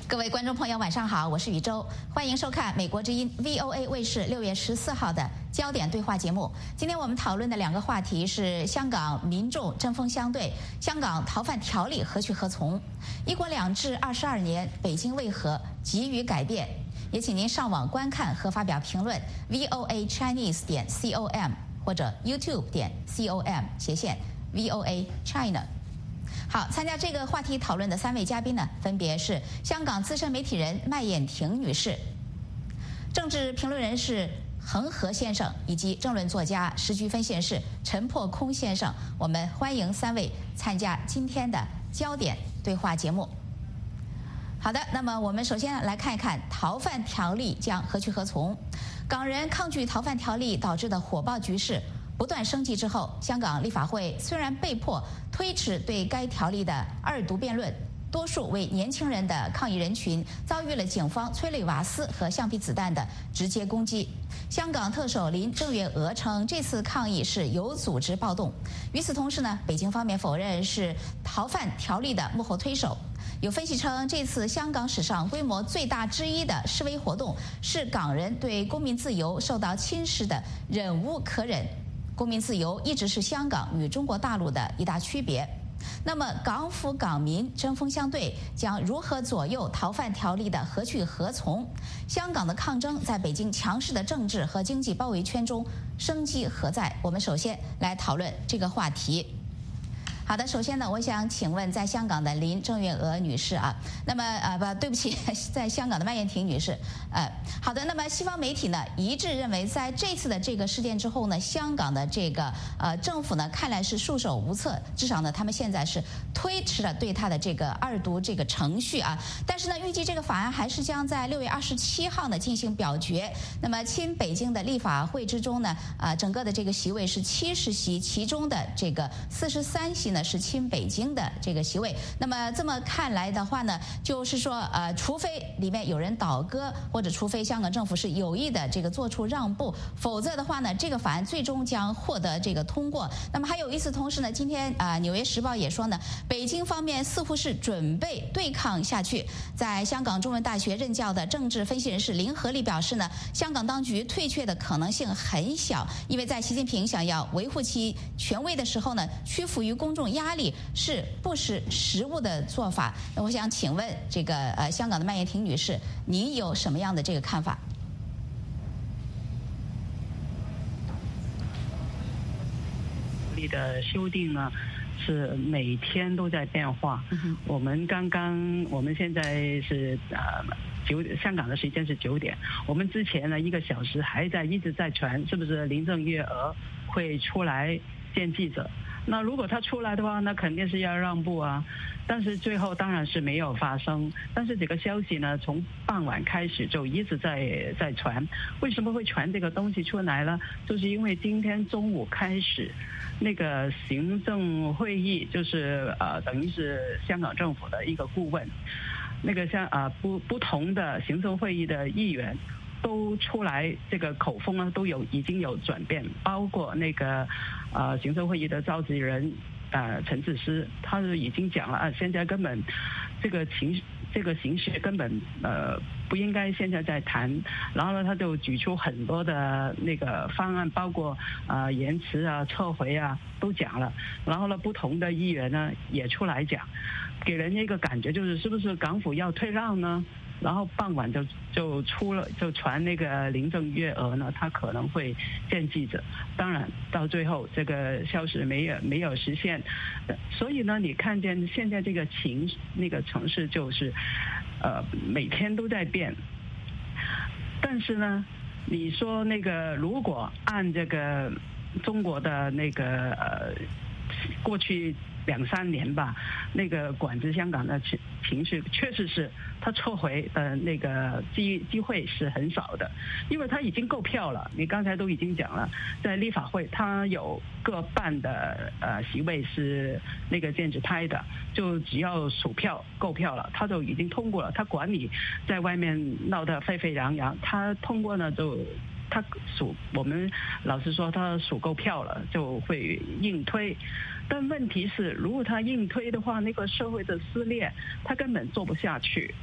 各位观众朋友，晚上好，我是宇宙，欢迎收看美国之音 VOA 卫视6月14号的焦点对话节目。今天我们讨论的两个话题是香港民众针锋相对，香港逃犯条例何去何从？一国两制22年，北京为何急于改变？也请您上网观看和发表评论 voachinese.com 或者 youtube.com/VOA China。好，参加这个话题讨论的3位嘉宾呢，分别是香港资深媒体人麦燕婷女士、政治评论人士恒河先生，以及政论作家、时局分析人士陈破空先生。我们欢迎3位参加今天的焦点对话节目。好的，那么我们首先来看一看逃犯条例将何去何从。港人抗拒逃犯条例导致的火爆局势不断升级之后，香港立法会虽然被迫推迟对该条例的2读辩论，多数为年轻人的抗议人群遭遇了警方催泪瓦斯和橡皮子弹的直接攻击。香港特首林郑月娥称，这次抗议是有组织暴动。与此同时呢，北京方面否认是逃犯条例的幕后推手。有分析称，这次香港史上规模最大之一的示威活动，是港人对公民自由受到侵蚀的忍无可忍。公民自由一直是香港与中国大陆的一大区别。那么港府港民针锋相对，将如何左右逃犯条例的何去何从？香港的抗争在北京强势的政治和经济包围圈中生机何在？我们首先来讨论这个话题。好的，首先呢，我想请问在香港的林郑月娥女士啊，那么对不起，在香港的麦燕婷女士，好的，那么西方媒体呢一致认为，在这次的这个事件之后呢，香港的这个政府呢看来是束手无策，至少呢他们现在是推迟了对他的这个2读这个程序啊，但是呢预计这个法案还是将在6月27号呢进行表决。那么亲北京的立法会之中呢，整个的这个席位是70席，其中的这个43席呢是亲北京的这个席位。那么这么看来的话呢，就是说除非里面有人倒戈，或者除非香港政府是有意的这个做出让步，否则的话呢，这个法案最终将获得这个通过。那么还有与此同时呢，今天纽约时报也说呢，北京方面似乎是准备对抗下去。在香港中文大学任教的政治分析人士林和利表示呢，香港当局退却的可能性很小，因为在习近平想要维护其权威的时候呢，屈服于公众压力是不识时务的做法。那我想请问这个香港的麦燕婷女士，您有什么样的这个看法？ 的修订呢是每天都在变化。我们现在是香港的时间是9点，我们之前呢1个小时一直在传是不是林郑月娥会出来见记者。那如果他出来的话，那肯定是要让步啊，但是最后当然是没有发生。但是这个消息呢，从傍晚开始就一直在传。为什么会传这个东西出来呢？就是因为今天中午开始，那个行政会议就是等于是香港政府的一个顾问，那个不同的行政会议的议员都出来，这个口风呢已经有转变，包括那个行政会议的召集人陈智思，他是已经讲了现在根本这个形势根本不应该现在在谈，然后呢他就举出很多的那个方案，包括延迟撤回都讲了，然后呢不同的议员呢也出来讲，给人一个感觉就是是不是港府要退让呢？然后傍晚就传那个林郑月娥呢，她可能会见记者。当然到最后这个消息没有实现，所以呢，你看见现在这个那个城市就是每天都在变。但是呢，你说那个如果按这个中国的那个过去2-3年吧，那个管制香港的情绪确实是他撤回的那个机会是很少的，因为他已经够票了。你刚才都已经讲了，在立法会他有各半的席位是那个建制派的，就只要数票够票了，他就已经通过了。他管你在外面闹得沸沸扬扬，他通过呢就。我们老实说，他数够票了就会硬推，但问题是，如果他硬推的话，那个社会的撕裂他根本做不下去。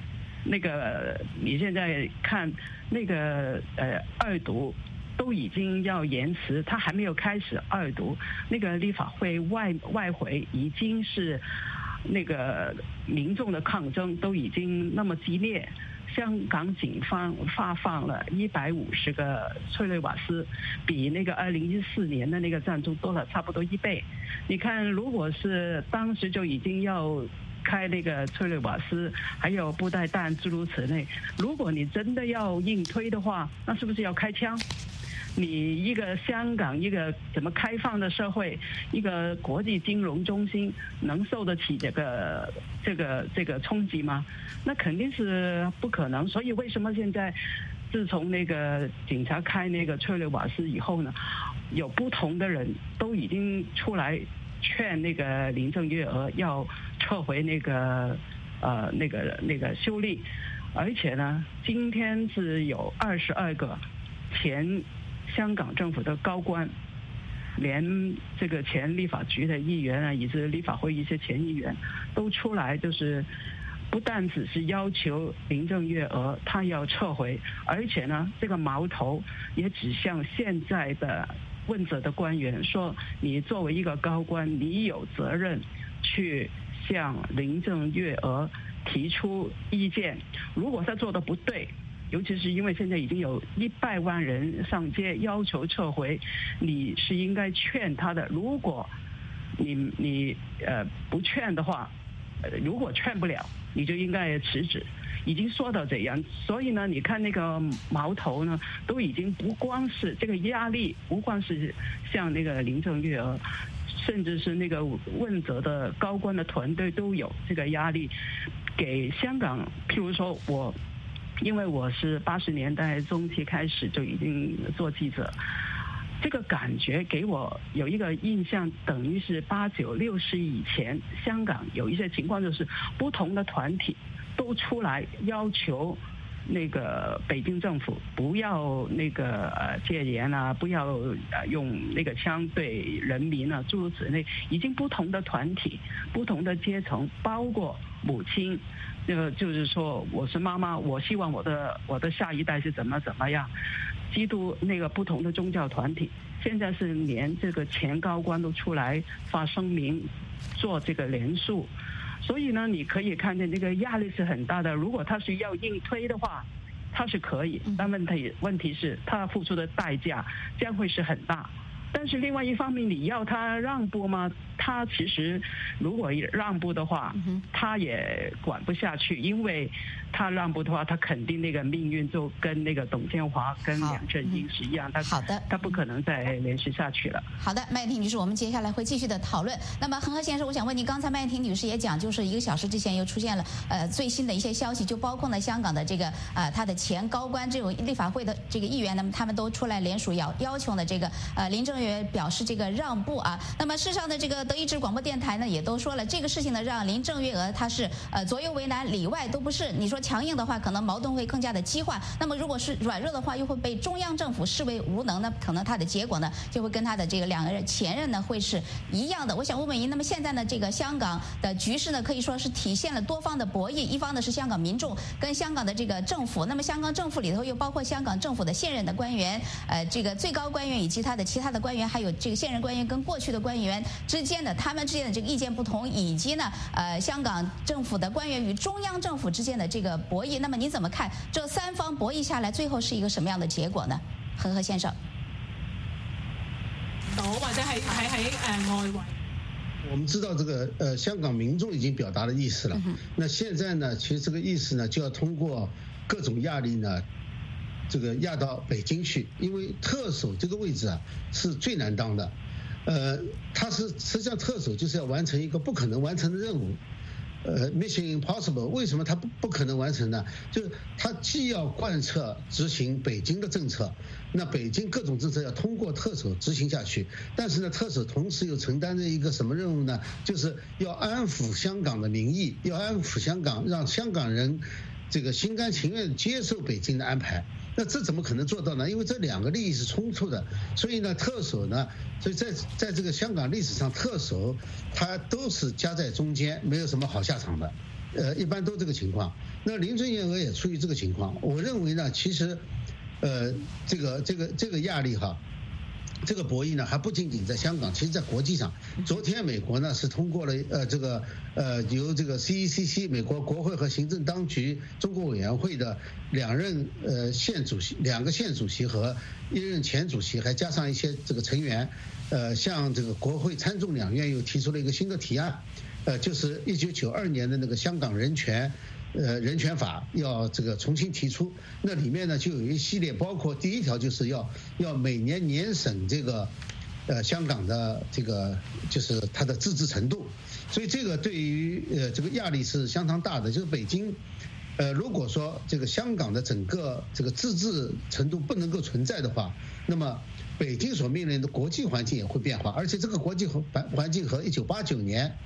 那个你现在看那个二读都已经要延迟，他还没有开始二读，那个立法会外回已经是那个民众的抗争都已经那么激烈。香港警方发放了150个催泪瓦斯，比那个2014年的那个战争多了差不多1倍。你看，如果是当时就已经要开那个催泪瓦斯，还有布袋弹诸如此类，如果你真的要硬推的话，那是不是要开枪？你一个香港一个怎么开放的社会，一个国际金融中心，能受得起这个冲击吗？那肯定是不可能。所以为什么现在自从那个警察开那个催泪瓦斯以后呢，有不同的人都已经出来劝那个林郑月娥要撤回那个修例，而且呢，今天是有22个前香港政府的高官，连这个前立法局的议员啊，以及立法会一些前议员都出来，就是不但只是要求林郑月娥她要撤回，而且呢，这个矛头也指向现在的问责的官员，说你作为一个高官，你有责任去向林郑月娥提出意见，如果他做的不对，尤其是因为现在已经有100万人上街要求撤回，你是应该劝他的。如果你不劝的话，如果劝不了，你就应该辞职。已经说到这样，所以呢，你看那个矛头呢，都已经不光是这个压力，不光是像那个林郑月娥，甚至是那个问责的高官的团队都有这个压力，给香港。譬如说因为我是80年代中期开始就已经做记者，这个感觉给我有一个印象，等于是89、60以前，香港有一些情况就是不同的团体都出来要求那个北京政府不要那个戒严啊，不要用那个枪对人民啊，诸如此类。已经不同的团体、不同的阶层，包括母亲，就是说我是妈妈，我希望我的下一代是怎么样。基督那个不同的宗教团体，现在是连这个前高官都出来发声明，做这个联署。所以呢，你可以看见这个压力是很大的。如果他是要硬推的话，他是可以，但问题是他付出的代价将会是很大。但是另外一方面，你要他让步吗？他其实如果让步的话，他也管不下去，因为他让步的话，他肯定那个命运就跟那个董建华跟梁振英是一样，他不可能再连续下去了。 好的，麦婷女士，我们接下来会继续的讨论。那么恒河先生，我想问您，刚才麦婷女士也讲，就是1个小时之前又出现了最新的一些消息，就包括呢香港的这个他的前高官，这种立法会的这个议员呢，他们都出来联署要求呢这个林郑月娥表示这个让步啊。那么事实上呢，这个德意志广播电台呢也都说了，这个事情呢让林郑月娥她是左右为难，里外都不是。你说强硬的话，可能矛盾会更加的激化；那么如果是软弱的话，又会被中央政府视为无能呢，可能他的结果呢就会跟他的这个2个人前任呢会是一样的。我想问问您，那么现在呢这个香港的局势呢可以说是体现了多方的博弈，一方呢是香港民众跟香港的这个政府，那么香港政府里头又包括香港政府的现任的官员，这个最高官员以及他的其他的官员，还有这个现任官员跟过去的官员之间的他们之间的这个意见不同，以及呢香港政府的官员与中央政府之间的这个博弈。那么您怎么看这3方博弈下来，最后是一个什么样的结果呢？恒河先生。 或者係喺外圍。 我们知道这个香港民众已经表达了意思了，那现在呢，其实这个意思呢就要通过各种压力呢，这个压到北京去，因为特首这个位置啊是最难当的，他是实际上特首就是要完成一个不可能完成的任务。Mission Impossible， 为什么他不可能完成呢？就是他既要贯彻执行北京的政策，那北京各种政策要通过特首执行下去，但是呢，特首同时又承担着一个什么任务呢？就是要安抚香港的民意，要安抚香港，让香港人这个心甘情愿接受北京的安排。那这怎么可能做到呢？因为这2个利益是冲突的，所以呢，特首呢，所以在这个香港历史上，特首他都是夹在中间，没有什么好下场的，一般都这个情况。 那林郑月娥也处于这个情况。我认为呢，其实，这个压力哈。这个博弈呢，还不仅仅在香港，其实在国际上，昨天美国呢是通过了由这个 CECC 美国国会和行政当局中国委员会的2任2个现主席和1任前主席，还加上一些这个成员，向这个国会参众两院又提出了一个新的提案，就是1992年的那个香港人权法要这个重新提出，那里面呢就有一系列，包括第1条就是要每年年审这个香港的这个就是它的自治程度，所以这个对于这个压力是相当大的。就是北京如果说这个香港的整个这个自治程度不能够存在的话，那么北京所面临的国际环境也会变化，而且这个国际环境和1989年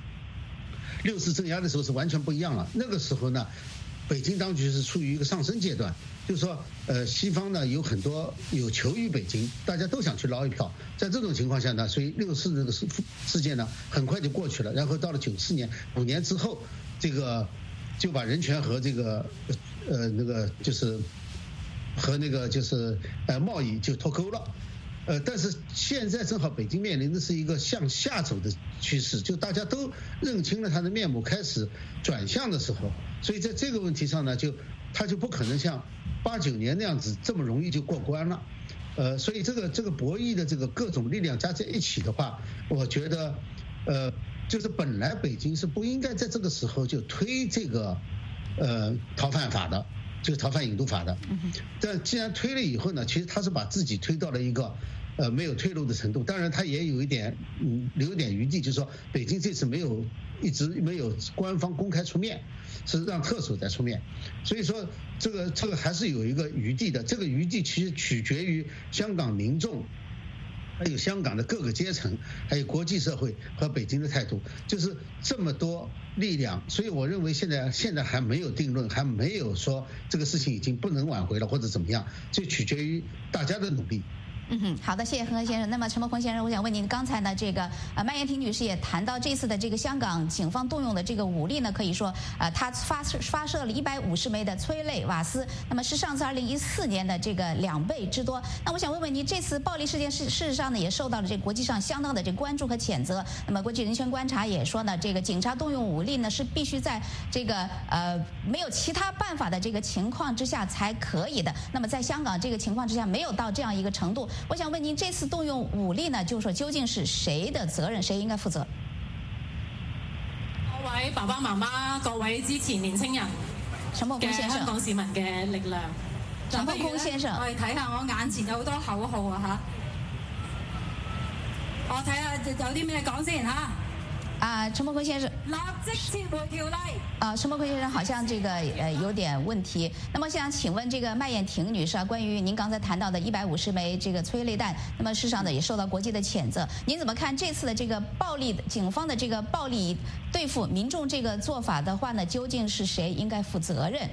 6次镇压的时候是完全不一样了。那个时候呢，北京当局是处于一个上升阶段，就是说，西方呢有很多有求于北京，大家都想去捞一票。在这种情况下呢，所以6次那个事件呢很快就过去了。然后到了94年，5年之后，这个就把人权和这个那个就是和那个就是贸易就脱钩了。但是现在正好北京面临的是一个向下走的趋势，就大家都认清了他的面目，开始转向的时候，所以在这个问题上呢，他就不可能像89年那样子这么容易就过关了。所以这个博弈的这个各种力量加在一起的话，我觉得就是本来北京是不应该在这个时候就推这个逃犯法的。这个逃犯引渡法的，但既然推了以后呢，其实他是把自己推到了一个没有退路的程度。当然他也有一点留一点余地，就是说北京这次一直没有官方公开出面，是让特首在出面，所以说这个还是有一个余地的。这个余地其实取决于香港民众，还有香港的各个阶层，还有国际社会和北京的态度，就是这么多力量。所以我认为现在还没有定论，还没有说这个事情已经不能挽回了或者怎么样，就取决于大家的努力。 好的，谢谢恒河先生。那么陈伯坤先生，我想问您，刚才呢这个麦燕婷女士也谈到这次的这个香港警方动用的这个武力呢，可以说他发射了150枚的催泪瓦斯，那么是上次2014年的这个2倍之多。那我想问问您，这次暴力事件事实上呢也受到了这个国际上相当的这个关注和谴责。那么国际人权观察也说呢，这个警察动用武力呢是必须在这个没有其他办法的这个情况之下才可以的。那么在香港这个情况之下没有到这样一个程度。我想问您，这次动用武力呢，就是说究竟是谁的责任，谁应该负责？ 各位爸爸媽媽，各位支持年輕人嘅香港市民嘅力量。 陳伯坤先生， 我哋睇下我眼前有好多口號啊嚇，我睇下有啲咩講先嚇。 陳伯坤先生， 立即撤回條例。 陳伯坤先生好像这个有点问题。那么想请问这个麦燕婷女士关于您刚才谈到的150枚这个催泪弹，那么事实上呢也受到国际的谴责。您怎么看这次的这个警方的这个暴力对付民众这个做法的话呢，究竟是谁应该负责任？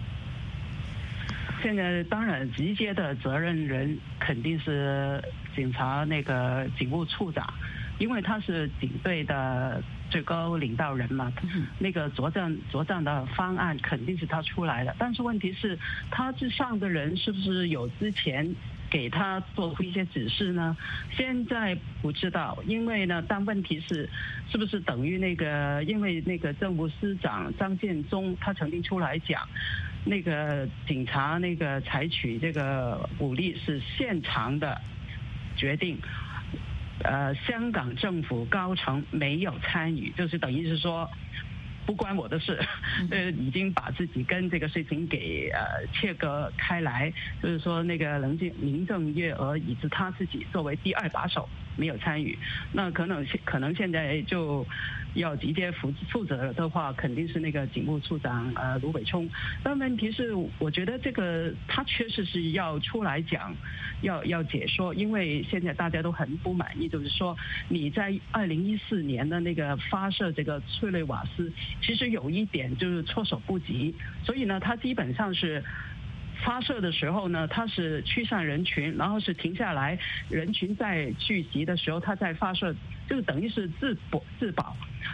现在当然直接的责任人肯定是警察那个警务处长。因为他是警队的最高领导人嘛，那个作战的方案肯定是他出来的。但是问题是，他之上的人是不是有之前给他做出一些指示呢？现在不知道，因为呢，但问题是不是等于因为那个政务司长张建宗他曾经出来讲，那个警察那个采取这个武力是现场的决定。香港政府高层没有参与，就是等于是说不关我的事，已经把自己跟这个事情给切割开来，就是说那个林郑月娥以及他自己作为第2把手没有参与，那可能现在就要直接负责的话，肯定是那个警务处长卢伟聪。但问题是，我觉得这个他确实是要出来讲，要解说，因为现在大家都很不满意，就是说你在2014年的那个发射这个催泪瓦斯，其实有一点就是措手不及，所以呢，他基本上是。发射的时候呢，它是驱散人群，然后是停下来，人群在聚集的时候，它在发射，就是等于是自保。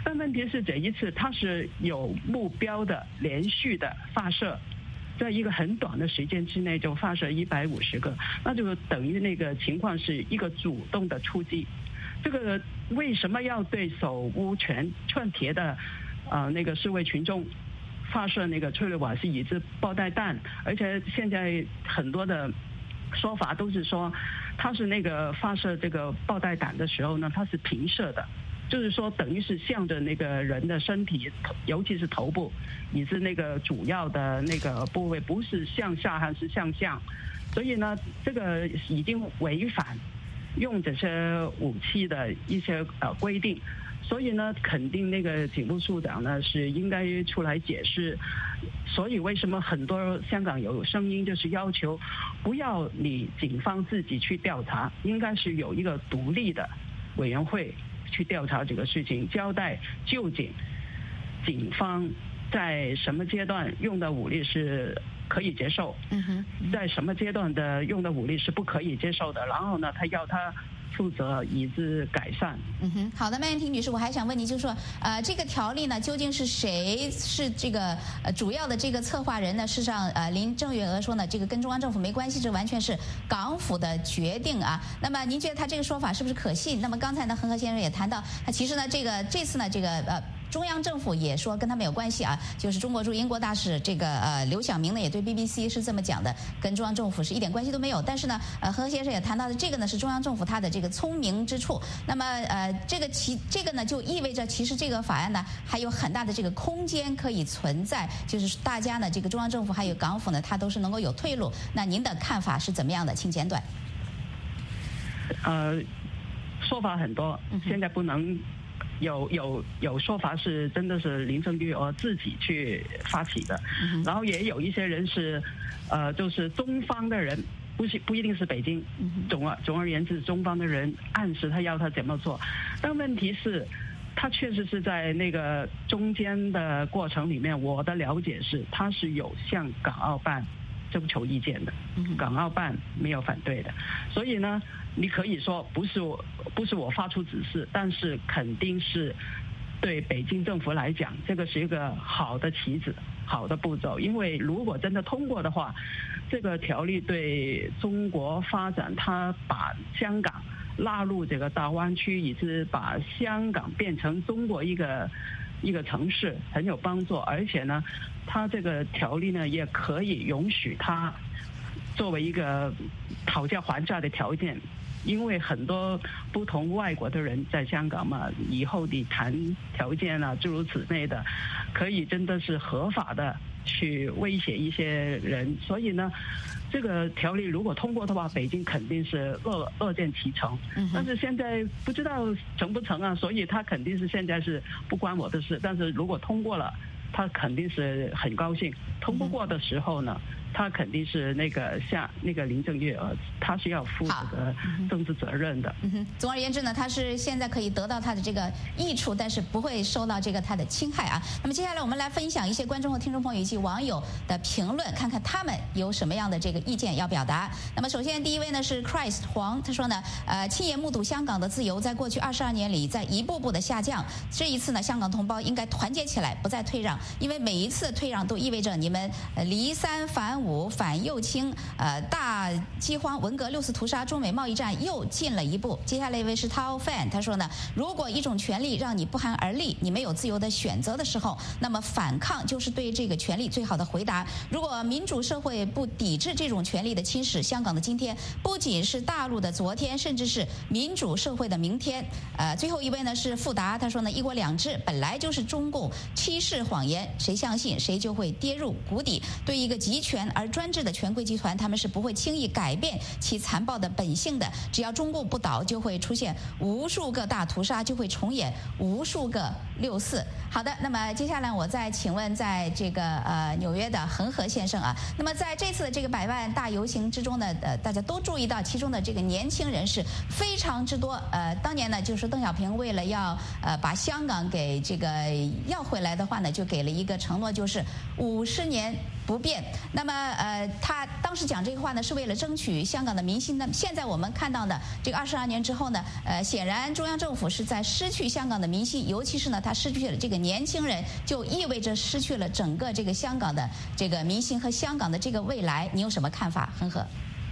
但问题是这一次它是有目标的连续的发射，在一个很短的时间之内就发射150个，那就等于那个情况是一个主动的出击。这个为什么要对手无寸铁的那个示威群众发射那个催泪瓦斯以及爆弹弹？而且现在很多的说法都是说，他是那个发射这个爆弹弹的时候呢，他是平射的，就是说等于是向着那个人的身体，尤其是头部以及那个主要的那个部位，不是向下还是向上，所以呢，这个已经违反用这些武器的一些规定。所以呢，肯定那个警务处长呢是应该出来解释。所以为什么很多香港有声音就是要求不要你警方自己去调查，应该是有一个独立的委员会去调查这个事情，交代究竟警方在什么阶段用的武力是可以接受，在什么阶段的用的武力是不可以接受的，然后呢，他要他负责以致改善。 好的，麦燕婷女士，我还想问您，就是说，这个条例呢，究竟是谁是这个主要的这个策划人呢？事实上，林郑月娥说呢，这个跟中央政府没关系，这完全是港府的决定啊。那么您觉得他这个说法是不是可信？那么刚才呢，恒河先生也谈到，其实呢，这次呢，这个中央政府也说跟他们有关系啊，就是中国驻英国大使这个刘晓明呢也对 BBC 是这么讲的，跟中央政府是一点关系都没有。但是呢，恒河先生也谈到的这个呢是中央政府他的这个聪明之处。那么这个呢就意味着其实这个法案呢还有很大的这个空间可以存在，就是大家呢这个中央政府还有港府呢它都是能够有退路。那您的看法是怎么样的？请简短。 说法很多，现在不能。有说法是真的是林郑月娥自己去发起的，然后也有一些人是就是中方的人，不一定是北京，总而言之，中方的人暗示他要他怎么做，但问题是他确实是在那个中间的过程里面，我的了解是他是有向港澳办征求意见的，港澳办没有反对的，所以呢，你可以说不是我发出指示，但是肯定是对北京政府来讲，这个是一个好的棋子，好的步骤。因为如果真的通过的话，这个条例对中国发展，它把香港纳入这个大湾区，以及把香港变成中国一个城市很有帮助。而且呢，它这个条例呢也可以允许它作为一个讨价还价的条件，因为很多不同外国的人在香港嘛，以后你谈条件啊诸如此类的，可以真的是合法的去威胁一些人。所以呢，这个条例如果通过的话，北京肯定是乐见其成。但是现在不知道成不成啊，所以他肯定是现在是不关我的事。但是如果通过了，他肯定是很高兴。通不过的时候呢，他肯定是像那个林郑月娥，他是要负这个政治责任的。 总而言之呢，他是现在可以得到他的这个益处，但是不会受到这个他的侵害啊。那么接下来我们来分享一些观众和听众朋友以及网友的评论，看看他们有什么样的这个意见要表达。那么首先第一位呢是 Christ 黄，他说呢，亲眼目睹香港的自由在过去22年里在一步步的下降，这一次呢，香港同胞应该团结起来，不再退让，因为每一次退让都意味着你们离3反5反右倾，大饥荒、文革、6次屠杀、中美贸易战又进了一步。接下来一位是 Tao Fan， 他说呢，如果一种权利让你不寒而栗，你没有自由的选择的时候，那么反抗就是对这个权利最好的回答。如果民主社会不抵制这种权利的侵蚀，香港的今天不仅是大陆的昨天，甚至是民主社会的明天。最后一位呢是富达，他说呢，一国两制本来就是中共欺世谎言，谁相信谁就会跌入谷底。对一个集权而专制的权贵集团，他们是不会轻易改变其残暴的本性的。只要中共不倒，就会出现无数个大屠杀，就会重演无数个6·4。好的，那么接下来我再请问，在这个纽约的恒河先生啊，那么在这次的这个100万大游行之中呢，大家都注意到其中的这个年轻人是非常之多。当年呢，就是邓小平为了要把香港给这个要回来的话呢，就给了一个承诺，就是50年不变。那么他当时讲这个话呢，是为了争取香港的民心。那么现在我们看到的这个22年之后呢，显然中央政府是在失去香港的民心，尤其是呢，他失去了这个年轻人，就意味着失去了整个这个香港的这个民心和香港的这个未来。你有什么看法，恒河？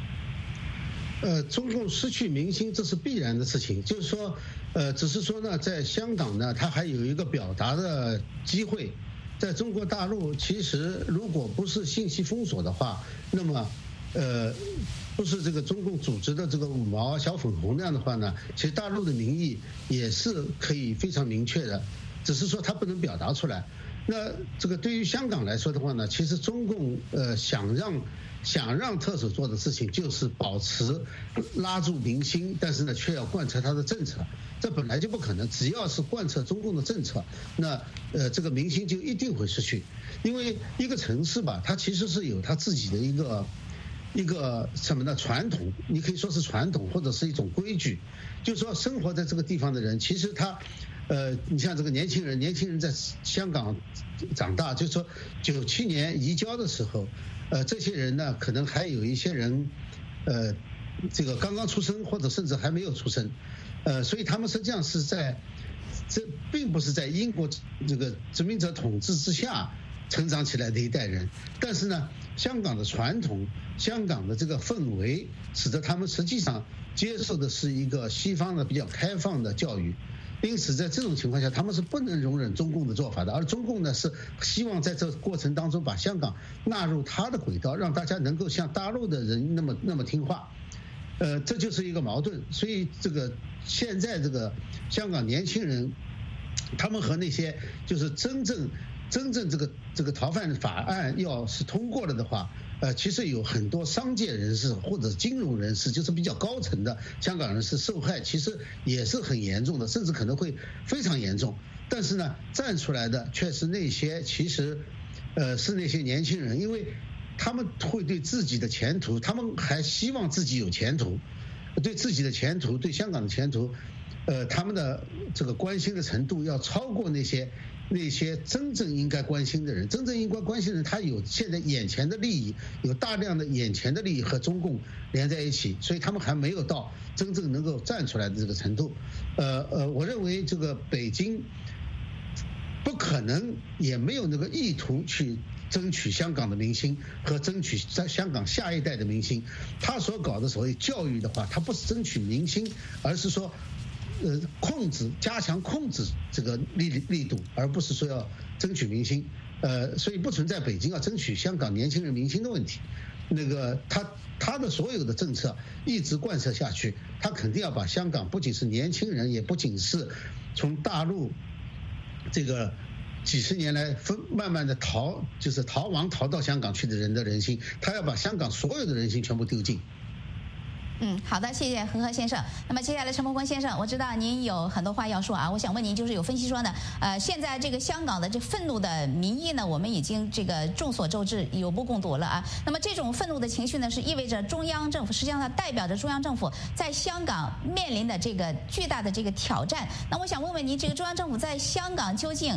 中共失去民心，这是必然的事情。就是说，只是说呢，在香港呢，它还有一个表达的机会。在中国大陆，其实如果不是信息封锁的话，那么，不是这个中共组织的这个五毛小粉红那样的话呢，其实大陆的民意也是可以非常明确的，只是说它不能表达出来。那这个对于香港来说的话呢，其实中共想让特首做的事情就是保持拉住民心，但是呢却要贯彻他的政策，这本来就不可能。只要是贯彻中共的政策，那这个民心就一定会失去。因为一个城市吧，它其实是有它自己的一个什么呢？传统，你可以说是传统，或者是一种规矩。就是说，生活在这个地方的人，其实他，你像这个年轻人在香港长大，就是说97年移交的时候，这些人呢，可能还有一些人，这个刚刚出生，或者甚至还没有出生，所以他们实际上是这并不是在英国这个殖民者统治之下成长起来的一代人，但是呢，香港的传统，香港的这个氛围，使得他们实际上接受的是一个西方的比较开放的教育，因此在这种情况下，他们是不能容忍中共的做法的，而中共呢是希望在这个过程当中把香港纳入他的轨道，让大家能够像大陆的人那么听话，这就是一个矛盾。所以这个现在这个香港年轻人，他们和那些就是真正这个逃犯法案要是通过了的话，其实有很多商界人士或者金融人士，就是比较高层的香港人士受害，其实也是很严重的，甚至可能会非常严重。但是呢，站出来的却是那些其实，是那些年轻人，因为他们会对自己的前途，他们还希望自己有前途，对自己的前途，对香港的前途，他们的这个关心的程度要超过那些真正应该关心的人。真正应该关心的人，他有现在眼前的利益，有大量的眼前的利益和中共连在一起，所以他们还没有到真正能够站出来的这个程度。我认为这个北京不可能，也没有那个意图去争取香港的民心和争取在香港下一代的民心。他所搞的所谓教育的话，他不是争取民心，而是说加强控制这个力度，而不是说要争取民心。所以不存在北京要争取香港年轻人民心的问题。那个他的所有的政策一直贯彻下去，他肯定要把香港不仅是年轻人，也不仅是从大陆这个几十年来慢慢的逃亡到香港去的人的人心，他要把香港所有的人心全部丢尽。 好的，谢谢恒河先生。那么接下来陈伯坤先生，我知道您有很多话要说啊，我想问您，就是有分析说呢，现在这个香港的这愤怒的民意呢，我们已经这个众所周知，有目共睹了啊。那么这种愤怒的情绪呢，是意味着中央政府，实际上它代表着中央政府在香港面临的这个巨大的这个挑战。那我想问问您，这个中央政府在香港究竟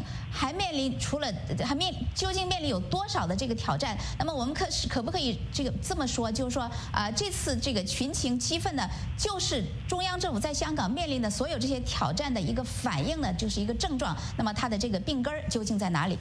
究竟面临有多少的这个挑战？那么我们可不可以这么说，就是说这次这个群情激愤呢，就是中央政府在香港面临的所有这些挑战的一个反应呢，就是一个症状。那么它的这个病根究竟在哪里？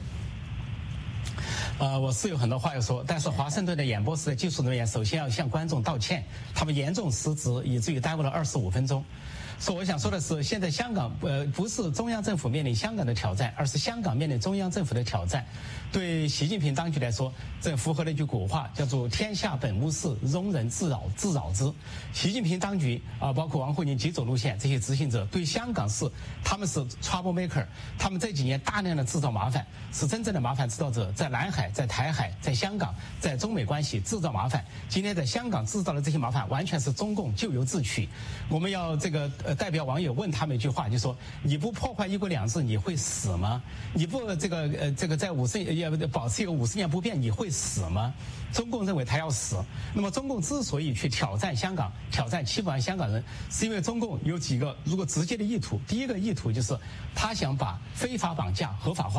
我是有很多话要说，但是华盛顿的演播室的技术人员首先要向观众道歉，他们严重失职，以至于耽误了25分钟。所以我想说的是，现在香港不是中央政府面临香港的挑战，而是香港面临中央政府的挑战。对习近平当局来说，这符合了一句古话，叫做天下本无事，庸人自扰之。习近平当局包括王沪宁极左路线这些执行者，对香港他们是 trouble maker， 他们这几年大量的制造麻烦，是真正的麻烦制造者，在南海、在台海、在香港、在中美关系制造麻烦。今天在香港制造的这些麻烦，完全是中共咎由自取。我们要代表网友问他们一句话，就说你不破坏一国两制，你会死吗？你不在保持一个50年不变，你会死吗？中共认为他要死。那么中共之所以去挑战香港，挑战700万香港人，是因为中共有几个如果直接的意图。第一个意图就是他想把非法绑架合法化。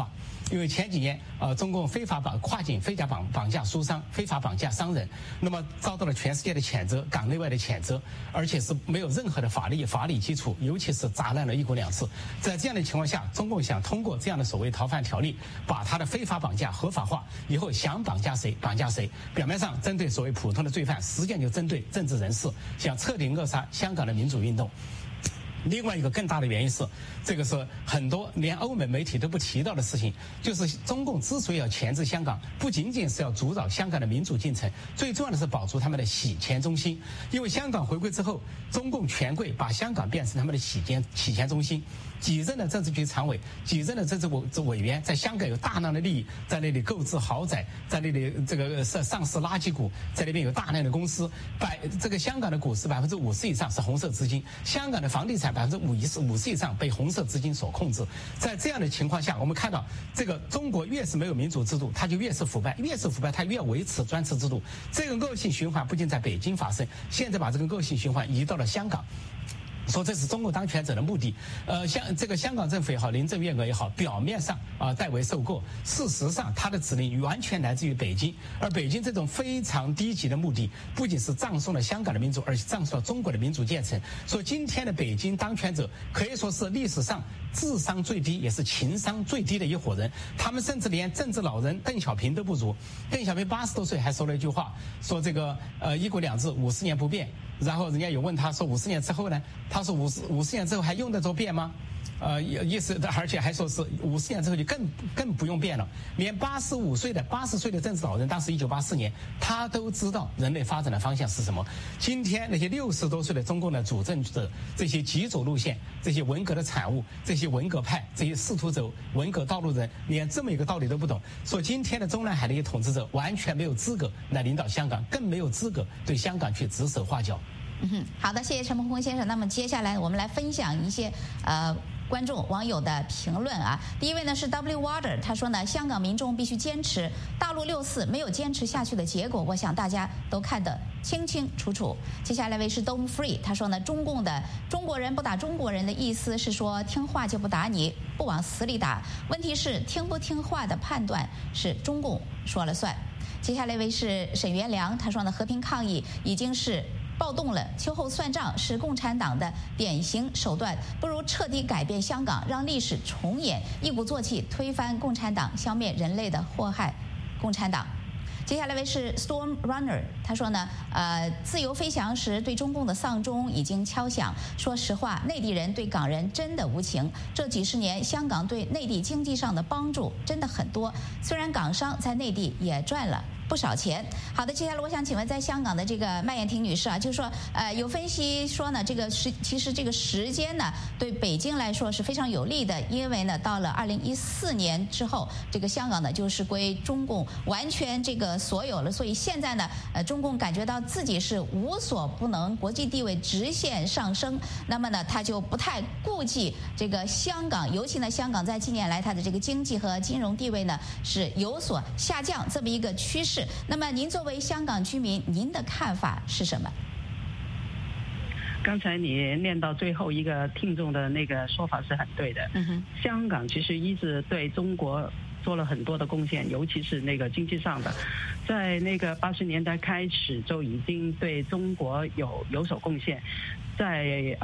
因为前几年中共跨境非法绑架书商、非法绑架商人，那么遭到了全世界的谴责、港内外的谴责，而且是没有任何的法理基础，尤其是砸烂了一国两制。在这样的情况下，中共想通过这样的所谓逃犯条例，把他的非法绑架合法化，以后想绑架谁绑架谁。表面上针对所谓普通的罪犯，实际上就针对政治人士，想彻底扼杀香港的民主运动。另外一个更大的原因是，这个是很多连欧美媒体都不提到的事情，就是中共之所以要钳制香港，不仅仅是要阻扰香港的民主进程，最重要的是保住他们的洗钱中心。因为香港回归之后，中共权贵把香港变成他们的洗钱中心。几任的政治局常委、几任的政治委员在香港有大量的利益，在那里购置豪宅，在那里这个上市垃圾股，在那边有大量的公司。这个香港的股市50%以上是红色资金，香港的房地产50%以上被红色资金所控制。在这样的情况下，我们看到这个中国越是没有民主制度，它就越是腐败，越是腐败它越维持专制制度。这个恶性循环不仅在北京发生，现在把这个恶性循环移到了香港。说这是中共当权者的目的，像这个香港政府也好，林郑月娥也好，表面上代为受过，事实上他的指令完全来自于北京，而北京这种非常低级的目的，不仅是葬送了香港的民主，而且葬送了中国的民主建成。所以今天的北京当权者可以说是历史上智商最低，也是情商最低的一伙人。他们甚至连政治老人邓小平都不如。邓小平80多岁还说了一句话，说这个一国两制50年不变。然后人家有问他说50年之后呢？他说50年之后还用得着变吗？意思，而且还说是50年之后就更不用变了。连80岁的政治老人，当时1984年，他都知道人类发展的方向是什么。今天那些60多岁的中共的主政者，这些极左路线，这些文革的产物，这些文革派，这些试图走文革道路人，连这么一个道理都不懂。说今天的中南海的一些统治者完全没有资格来领导香港，更没有资格对香港去指手画脚。 好的，谢谢陈鹏峰先生。那么接下来我们来分享一些观众网友的评论啊。第一位呢是 W Water， 他说呢，香港民众必须坚持，大陆64没有坚持下去的结果，我想大家都看得清清楚楚。接下来一位是 Dome Free， 他说呢，中国人不打中国人的意思是说听话就不打你，不往死里打。问题是听不听话的判断是中共说了算。接下来一位是沈元良，他说呢，和平抗议已经是暴动了，秋后算账是共产党的典型手段，不如彻底改变香港，让历史重演，一鼓作气推翻共产党，消灭人类的祸害共产党。接下来一位是 Storm Runner， 他说呢，自由飞翔时对中共的丧钟已经敲响。说实话，内地人对港人真的无情。这几十年，香港对内地经济上的帮助真的很多，虽然港商在内地也赚了不少钱。好的，接下来我想请问，在香港的这个麦燕婷女士啊，就是说，有分析说呢，其实这个时间呢，对北京来说是非常有利的，因为呢，到了2014年之后，这个香港呢就是归中共完全这个所有了，所以现在呢，中共感觉到自己是无所不能，国际地位直线上升，那么呢，他就不太顾忌这个香港，尤其呢，香港在近年来它的这个经济和金融地位呢是有所下降这么一个趋势。那么您作为香港居民，您的看法是什么？ 刚才你念到最后一个听众的那个说法是很对的。香港其实一直对中国做了很多的贡献，尤其是那个经济上的，在那个80年代开始就已经对中国有所贡献。在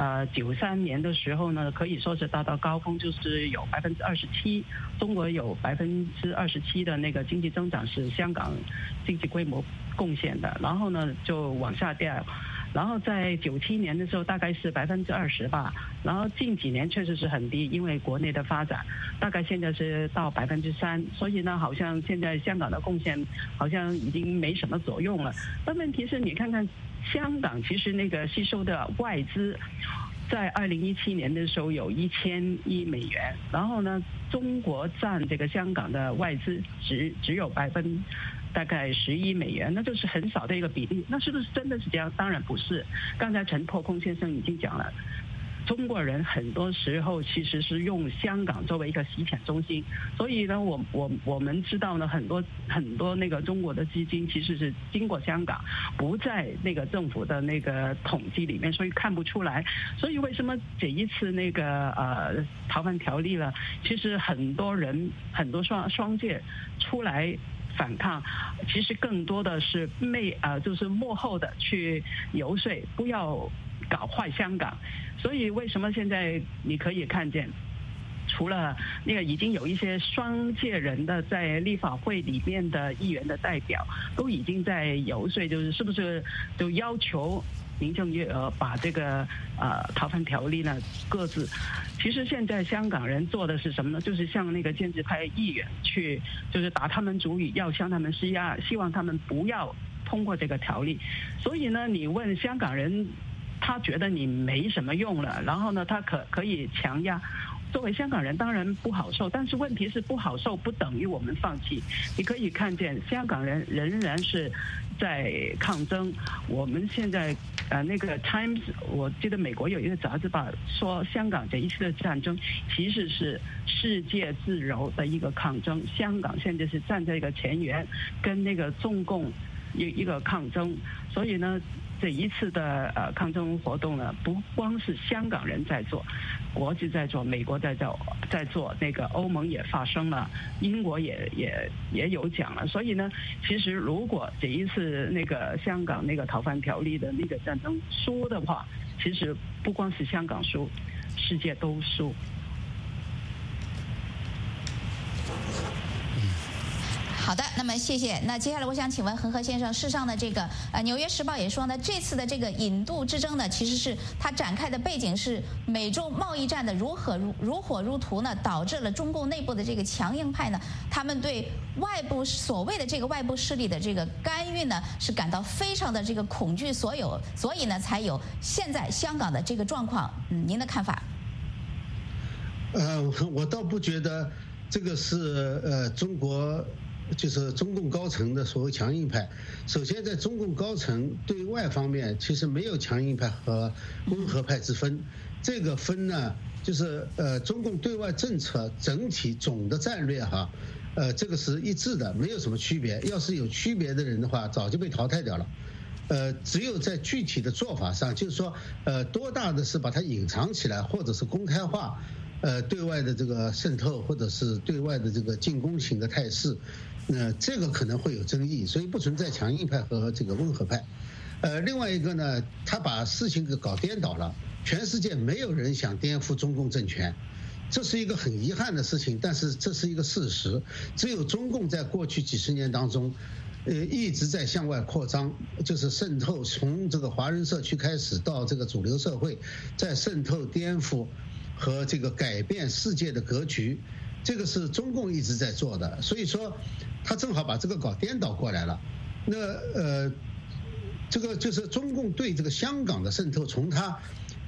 93年的时候呢，可以说是达到高峰，就是有27%，中国有27%的那个经济增长是香港经济规模贡献的，然后呢就往下掉。然后在97年的时候大概是20%吧，然后近几年确实是很低，因为国内的发展，大概现在是到3%，所以呢，好像现在香港的贡献好像已经没什么作用了。但问题是你看看香港其实那个吸收的外资，在2017年的时候有1000亿美元，然后呢，中国占这个香港的外资只有大概10亿美元，那就是很少的一个比例。那是不是真的是这样？当然不是。刚才陈破空先生已经讲了， 中国人很多时候其实是用香港作为一个洗钱中心，所以呢，我们知道呢，很多那个中国的基金其实是经过香港，不在那个政府的那个统计里面，所以看不出来。所以为什么这一次那个逃犯条例呢？其实很多人很多双界出来反抗，其实更多的是就是幕后的去游说，不要搞坏香港。所以为什么现在你可以看见，除了那个已经有一些双界人的在立法会里面的议员的代表都已经在游说，就是是不是就要求林郑月娥把这个逃犯条例呢搁置。其实现在香港人做的是什么呢？就是向那个建制派议员去，就是打他们主意，要向他们施压，希望他们不要通过这个条例。所以呢，你问香港人，他觉得你没什么用了，然后呢，他可以强压。作为香港人当然不好受，但是问题是不好受不等于我们放弃。你可以看见香港人仍然是在抗争。我们现在那个 Times， 我记得美国有一个杂志吧说，香港这一次的战争其实是世界自由的一个抗争，香港现在是站在一个前沿，跟那个中共一个抗争。所以呢，这一次的抗争活动呢，不光是香港人在做，国际在做，美国在做，那个欧盟也发生了，英国也有讲了。所以呢，其实如果这一次那个香港那个逃犯条例的那个战争输的话，其实不光是香港输，世界都输。 好的，那么谢谢。那接下来我想请问恒河先生，事实上呢，这个《纽约时报》也说呢，这次的这个引渡之争呢，其实是它展开的背景是美中贸易战的如火如荼呢，导致了中共内部的这个强硬派呢，他们对所谓的这个外部势力的这个干预呢，是感到非常的这个恐惧，所以呢，才有现在香港的这个状况。您的看法？ 我倒不觉得这个是中国。就是中共高层的所谓强硬派。首先，在中共高层对外方面，其实没有强硬派和温和派之分。这个分呢，就是中共对外政策整体总的战略哈，这个是一致的，没有什么区别。要是有区别的人的话，早就被淘汰掉了。只有在具体的做法上，就是说，多大的是把它隐藏起来，或者是公开化，对外的这个渗透，或者是对外的这个进攻型的态势。这个可能会有争议，所以不存在强硬派和这个温和派。另外一个呢，他把事情给搞颠倒了，全世界没有人想颠覆中共政权，这是一个很遗憾的事情，但是这是一个事实。只有中共在过去几十年当中，一直在向外扩张，就是渗透，从这个华人社区开始到这个主流社会，在渗透、颠覆和这个改变世界的格局。这个是中共一直在做的，所以说他正好把这个搞颠倒过来了。那这个就是中共对这个香港的渗透，从他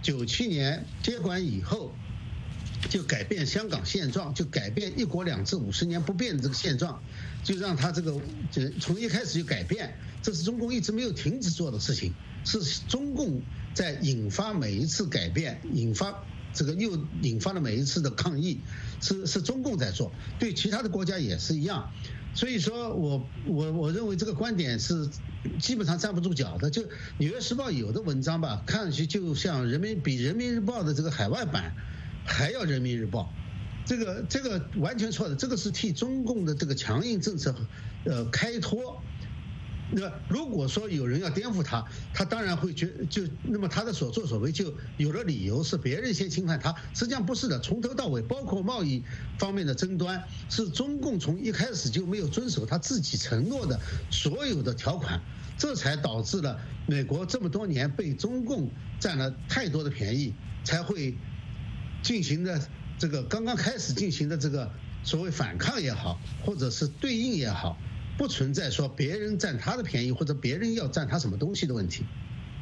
97年接管以后，就改变香港现状，就改变一国两制50年不变的这个现状，就让他这个从一开始就改变，这是中共一直没有停止做的事情，是中共在引发每一次改变，又引发了每一次的抗议，是中共在做，对其他的国家也是一样。所以说我认为这个观点是基本上站不住脚的。就《纽约时报》有的文章吧，看上去就像比人民日报的这个海外版还要人民日报，这个完全错的，这个是替中共的这个强硬政策开脱。那如果说有人要颠覆他当然会那么他的所作所为就有了理由是别人先侵犯他，实际上不是的，从头到尾包括贸易方面的争端，是中共从一开始就没有遵守他自己承诺的所有的条款，这才导致了美国这么多年被中共占了太多的便宜，才会进行的这个刚刚开始进行的这个所谓反抗也好，或者是对应也好，不存在说别人占他的便宜或者别人要占他什么东西的问题。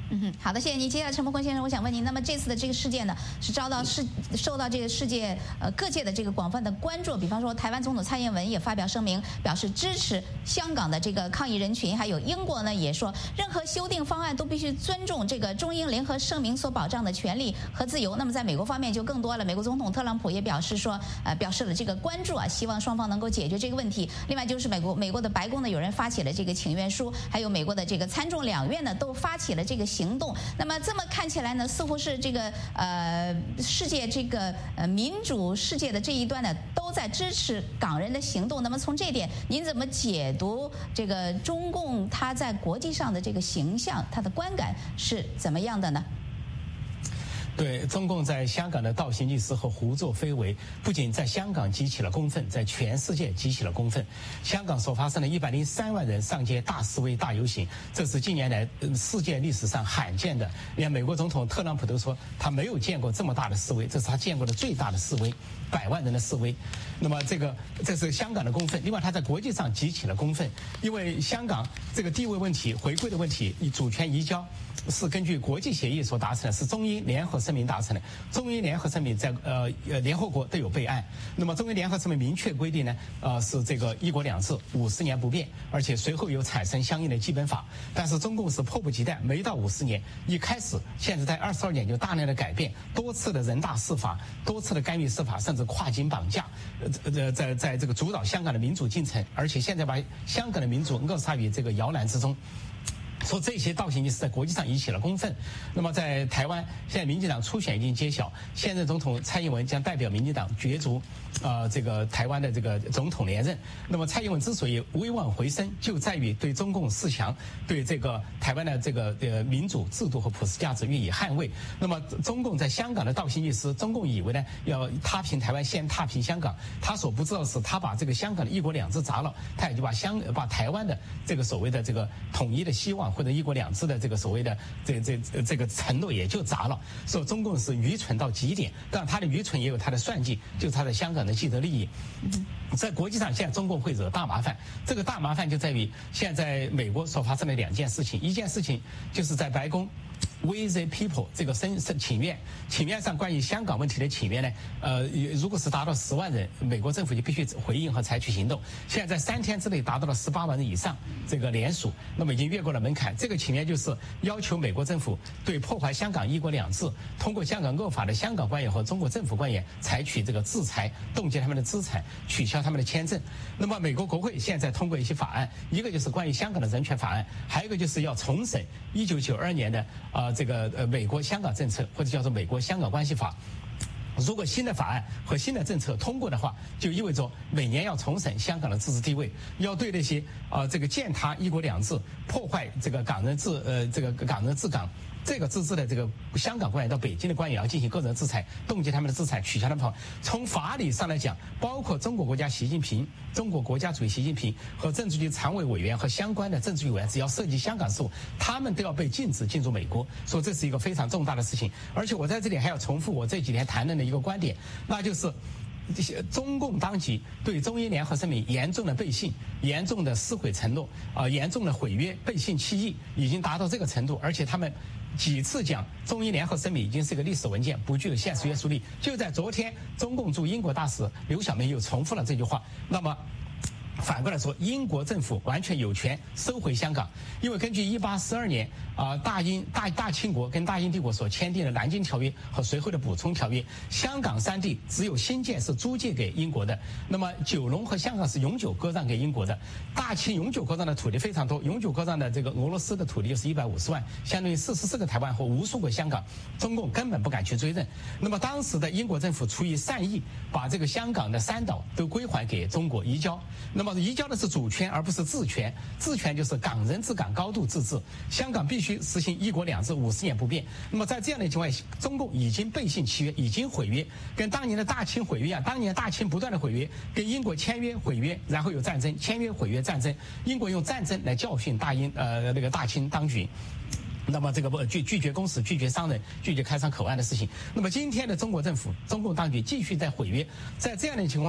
好的，谢谢您。接下来陈伯坤先生，我想问您，那么这次的这个事件呢，是受到这个世界各界的这个广泛的关注。比方说，台湾总统蔡英文也发表声明，表示支持香港的这个抗议人群。还有英国呢，也说任何修订方案都必须尊重这个中英联合声明所保障的权利和自由。那么在美国方面就更多了，美国总统特朗普也表示了这个关注啊，希望双方能够解决这个问题。另外就是美国的白宫呢，有人发起了这个请愿书，还有美国的这个参众两院呢，都发起了这个行动。那么这么看起来呢，似乎是这个世界这个民主世界的这一端呢，都在支持港人的行动。那么从这一点，您怎么解读这个中共它在国际上的这个形象，它的观感是怎么样的呢？ 对，中共在香港的倒行逆施和胡作非为，不仅在香港激起了公愤，在全世界激起了公愤。香港所发生的103万人上街大示威、大游行，这是近年来世界历史上罕见的。连美国总统特朗普都说他没有见过这么大的示威，这是他见过的最大的示威，100万人的示威。那么这是香港的公愤。另外，他在国际上激起了公愤，因为香港这个地位问题、回归的问题、主权移交是根据国际协议所达成的，是中英联合声明达成的。中英联合声明在联合国都有备案。那么中英联合声明明确规定呢，是这个一国两制50年不变，而且随后有产生相应的基本法。但是中共是迫不及待，没到50年，一开始现在在22年就大量的改变，多次的人大释法，多次的干预司法，甚至跨境绑架，在这个主导香港的民主进程，而且现在把香港的民主扼杀于这个摇篮之中。说这些倒行逆施在国际上引起了公愤。那么在台湾，现在民进党初选已经揭晓，现任总统蔡英文将代表民进党角逐这个台湾的这个总统连任。那么蔡英文之所以威望回升，就在于对中共四强、对这个台湾的这个民主制度和普世价值予以捍卫。那么中共在香港的倒行逆施，中共以为呢要踏平台湾，先踏平香港。他所不知道的是，他把这个香港的一国两制砸了，他也就把台湾的这个所谓的这个统一的希望或者一国两制的这个所谓的这个承诺也就砸了。说中共是愚蠢到极点，但他的愚蠢也有他的算计，就是他在香港的既得利益。在国际上，现在中共会惹大麻烦。这个大麻烦就在于现在美国所发生的2件事情，一件事情就是在白宫We the People 这个请愿上关于香港问题的请愿呢，如果是达到10万人，美国政府就必须回应和采取行动。现在在3天之内达到了18万人以上这个联署，那么已经越过了门槛。这个请愿就是要求美国政府对破坏香港一国两制、通过香港恶法的香港官员和中国政府官员采取这个制裁，冻结他们的资产，取消他们的签证。那么美国国会现在通过一些法案，一个就是关于香港的人权法案，还有一个就是要重审1992年的这个美国香港政策，或者叫做美国香港关系法。如果新的法案和新的政策通过的话，就意味着每年要重审香港的自治地位，要对那些这个践踏一国两制、破坏这个港人治港这个自治的这个香港官员到北京的官员要进行个人制裁，冻结他们的资产，取消他们。从法理上来讲，包括中国国家习近平、中国国家主席习近平和政治局常委委员和相关的政治局委员，只要涉及香港事务，他们都要被禁止进入美国。说这是一个非常重大的事情。而且我在这里还要重复我这几天谈论的一个观点，那就是这些中共当局对中英联合声明严重的背信、严重的撕毁承诺、严重的毁约、背信弃义，已经达到这个程度。而且他们几次讲中英联合声明已经是一个历史文件，不具有现实约束力。就在昨天，中共驻英国大使刘晓明又重复了这句话。那么反过来说，英国政府完全有权收回香港，因为根据1842年大清国跟大英帝国所签订的《南京条约》和随后的补充条约，香港3地只有新界是租借给英国的，那么九龙和香港是永久割让给英国的。大清永久割让的土地非常多，永久割让的这个俄罗斯的土地就是150万，相当于44个台湾和无数个香港，中共根本不敢去追认。那么当时的英国政府出于善意，把这个香港的3岛都归还给中国移交。那么移交的是主权而不是治权，治权就是港人治港、高度自治。香港必须实行一国两制50年不变。那么在这样的情况下，中共已经背信弃约，已经毁约，跟当年的大清毁约一样。当年大清不断的毁约，跟英国签约毁约，然后有战争，签约毁约战争。英国用战争来教训大清当局。那么这个拒绝公使、拒绝商人、拒绝开商口岸的事情。那么今天的中国政府、中共当局继续在毁约，在这样的情况下，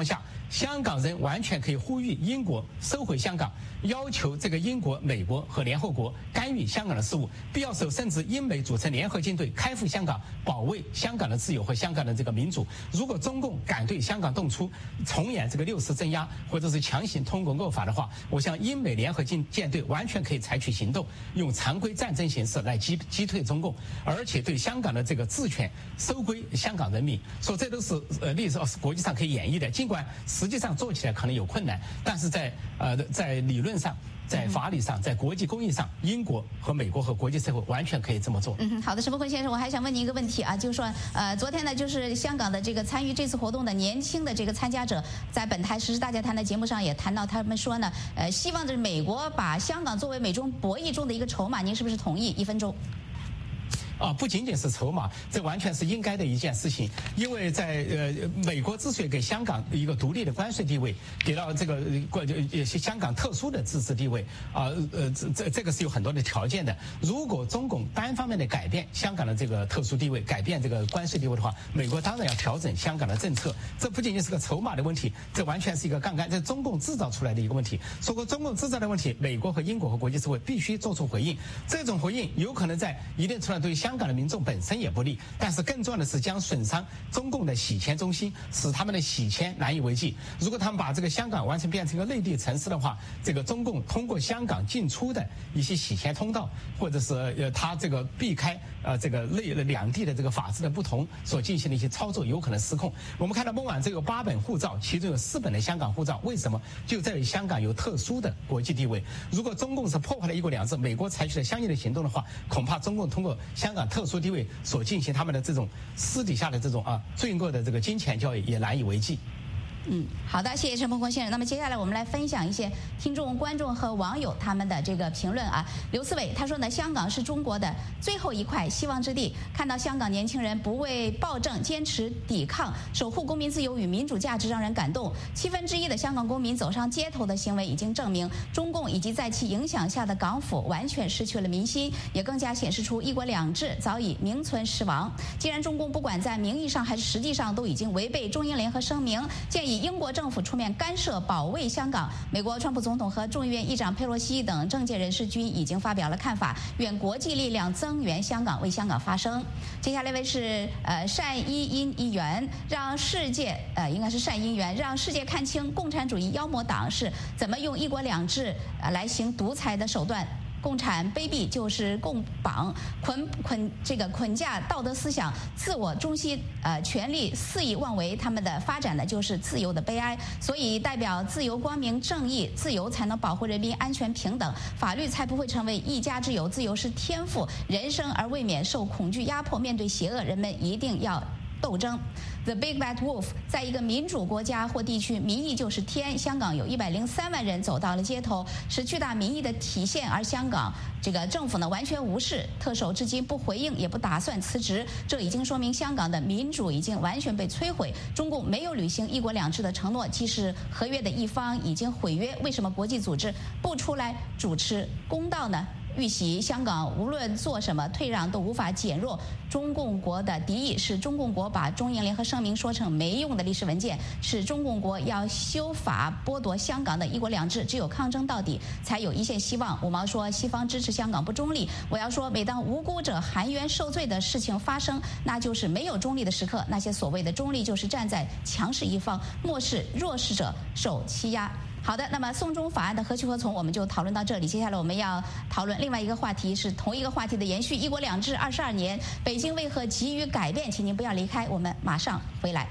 香港人完全可以呼吁英国收回香港，要求这个英国、美国和联合国干预香港的事务，必要时候甚至英美组成联合军队开赴香港，保卫香港的自由和香港的这个民主。如果中共敢对香港动粗，重演这个6·4镇压或者是强行通过恶法的话，我想英美联合舰队完全可以采取行动，用常规战争形式来击退中共，而且对香港的这个治权收归香港人民。说这都是历史国际上可以演绎的，尽管实际上做起来可能有困难，但是在理论上、在法理上、在国际公益上，英国和美国和国际社会完全可以这么做。 好的，石伯坤先生，我还想问您一个问题啊，就是说，昨天呢，就是香港的这个参与这次活动的年轻的这个参加者，在本台时事大家谈的节目上也谈到，他们说呢，希望就是美国把香港作为美中博弈中的一个筹码，您是不是同意？1分钟。 不仅仅是筹码，这完全是应该的一件事情。因为在美国之所以给香港一个独立的关税地位，给到这个香港特殊的自治地位这个是有很多的条件的。如果中共单方面的改变香港的这个特殊地位，改变这个关税地位的话，美国当然要调整香港的政策。这不仅仅是个筹码的问题，这完全是一个杠杆，这是中共制造出来的一个问题。说过中共制造的问题，美国和英国和国际社会必须做出回应。这种回应有可能在一定程度上对香港的民众本身也不利，但是更重要的是将损伤中共的洗钱中心，使他们的洗钱难以为继。如果他们把这个香港完全变成一个内地城市的话，这个中共通过香港进出的一些洗钱通道，或者是他这个避开这个两地的这个法制的不同所进行的一些操作，有可能失控。我们看到孟晚舟有8本护照，其中有4本的香港护照，为什么？就在于香港有特殊的国际地位。如果中共是破坏了1国2制，美国采取了相应的行动的话，恐怕中共通过香港特殊地位所进行他们的这种私底下的这种罪恶的这个金钱交易也难以为继。 好的，谢谢陈鹏坤先生。那么接下来我们来分享一些听众、观众和网友他们的这个评论啊。刘思伟他说呢，香港是中国的最后一块希望之地。看到香港年轻人不为暴政坚持抵抗，守护公民自由与民主价值，让人感动。1/7的香港公民走上街头的行为已经证明，中共以及在其影响下的港府完全失去了民心，也更加显示出1国2制早已名存实亡。既然中共不管在名义上还是实际上都已经违背中英联合声明，建议英国政府出面干涉保卫香港。美国川普总统和众议院议长佩洛西等政界人士均已经发表了看法，愿国际力量增援香港，为香港发声。接下来一位是单一因议员，让世界应该是单因员，让世界看清共产主义妖魔党是怎么用1国2制来行独裁的手段。共产卑鄙就是共绑捆架道德思想，自我中心权力肆意妄为，他们的发展呢就是自由的悲哀。所以代表自由、光明、正义，自由才能保护人民安全平等，法律才不会成为一家之有。自由是天赋人生，而未免受恐惧压迫。面对邪恶，人们一定要斗争。The Big Bad Wolf， 在一个民主国家或地区，民意就是天。香港有103万人走到了街头，是巨大民意的体现。而香港这个政府呢，完全无视，特首至今不回应，也不打算辞职。这已经说明香港的民主已经完全被摧毁。中共没有履行1国2制的承诺，既是合约的一方已经毁约，为什么国际组织不出来主持公道呢？预习香港无论做什么退让都无法减弱中共国的敌意，是中共国把中英联合声明说成没用的历史文件，是中共国要修法剥夺香港的1国2制，只有抗争到底才有一线希望。五毛说西方支持香港不中立，我要说每当无辜者含冤受罪的事情发生，那就是没有中立的时刻。那些所谓的中立就是站在强势一方，漠视弱势者受欺压。好的，那么送中法案的何去何从，我们就讨论到这里。接下来我们要讨论另外一个话题，是同一个话题的延续。1国2制22年，北京为何急于改变？请您不要离开，我们马上回来。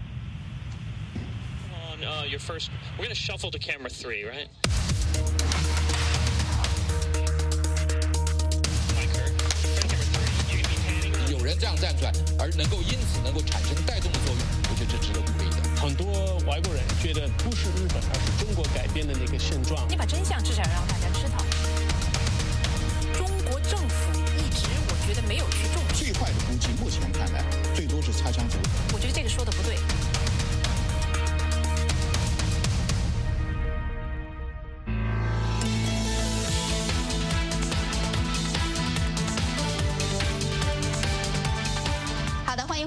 Your first, we're going to shuffle to camera 3, right? 有人这样站出来，而因此能够产生带动的作用，我觉得这值得鼓励的。 很多外国人觉得不是日本，而是中国改变的那个现状。 你把真相至少让大家知道。中国政府一直，我觉得没有去重视。 最坏的估计，目前看来，最多是擦枪走火。 我觉得这个说的不对。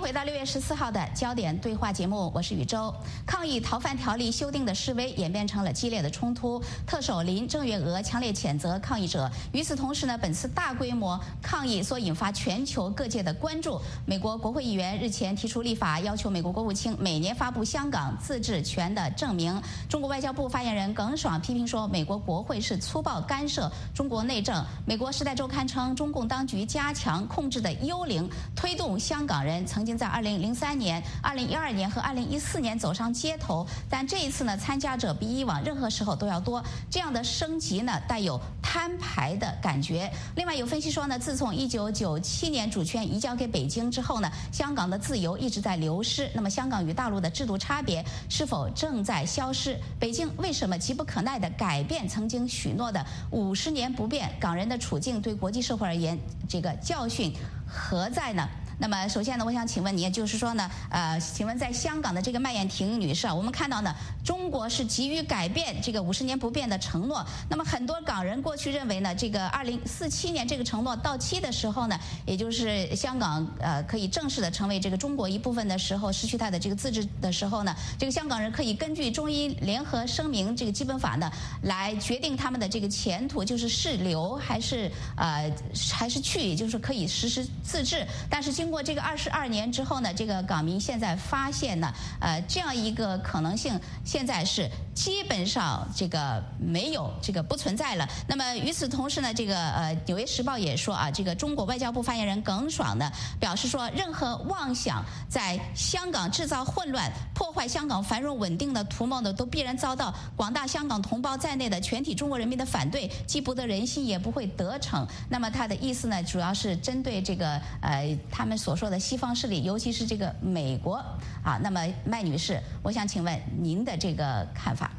回到6月14号的焦点对话节目，我是宇宙。抗议逃犯条例修订的示威演变成了激烈的冲突，特首林郑月娥强烈谴责抗议者。与此同时呢，本次大规模抗议所引发全球各界的关注。美国国会议员日前提出立法，要求美国国务卿每年发布香港自治权的证明。中国外交部发言人耿爽批评说，美国国会是粗暴干涉中国内政。美国《时代周刊》称，中共当局加强控制的幽灵，推动香港人曾经在2003年、2012年和2014年走上街头，但这一次呢，参加者比以往任何时候都要多。这样的升级呢，带有摊牌的感觉。另外有分析说呢，自从1997年主权移交给北京之后呢，香港的自由一直在流失。那么香港与大陆的制度差别是否正在消失？北京为什么急不可耐地改变曾经许诺的50年不变？港人的处境对国际社会而言，这个教训何在呢？那么首先呢，我想请问您，就是说呢，请问在香港的这个麦燕婷女士啊，我们看到呢，中国是急于改变这个50年不变的承诺。那么很多港人过去认为呢，这个2047年这个承诺到期的时候呢，也就是香港可以正式的成为这个中国一部分的时候，失去它的这个自治的时候呢，这个香港人可以根据中英联合声明这个基本法呢，来决定他们的这个前途，就是留还是去，也就是可以实施自治。但是经过这个22年之后呢，这个港民现在发现呢，这样一个可能性现在是基本上这个没有，这个不存在了。那么与此同时呢，这个纽约时报也说啊，这个中国外交部发言人耿爽呢表示说，任何妄想在香港制造混乱、破坏香港繁荣稳定的图谋呢，都必然遭到广大香港同胞在内的全体中国人民的反对，既不得人心，也不会得逞。那么他的意思呢，主要是针对这个他们所说的西方势力，尤其是这个美国啊。那么麦女士，我想请问您的这个看法。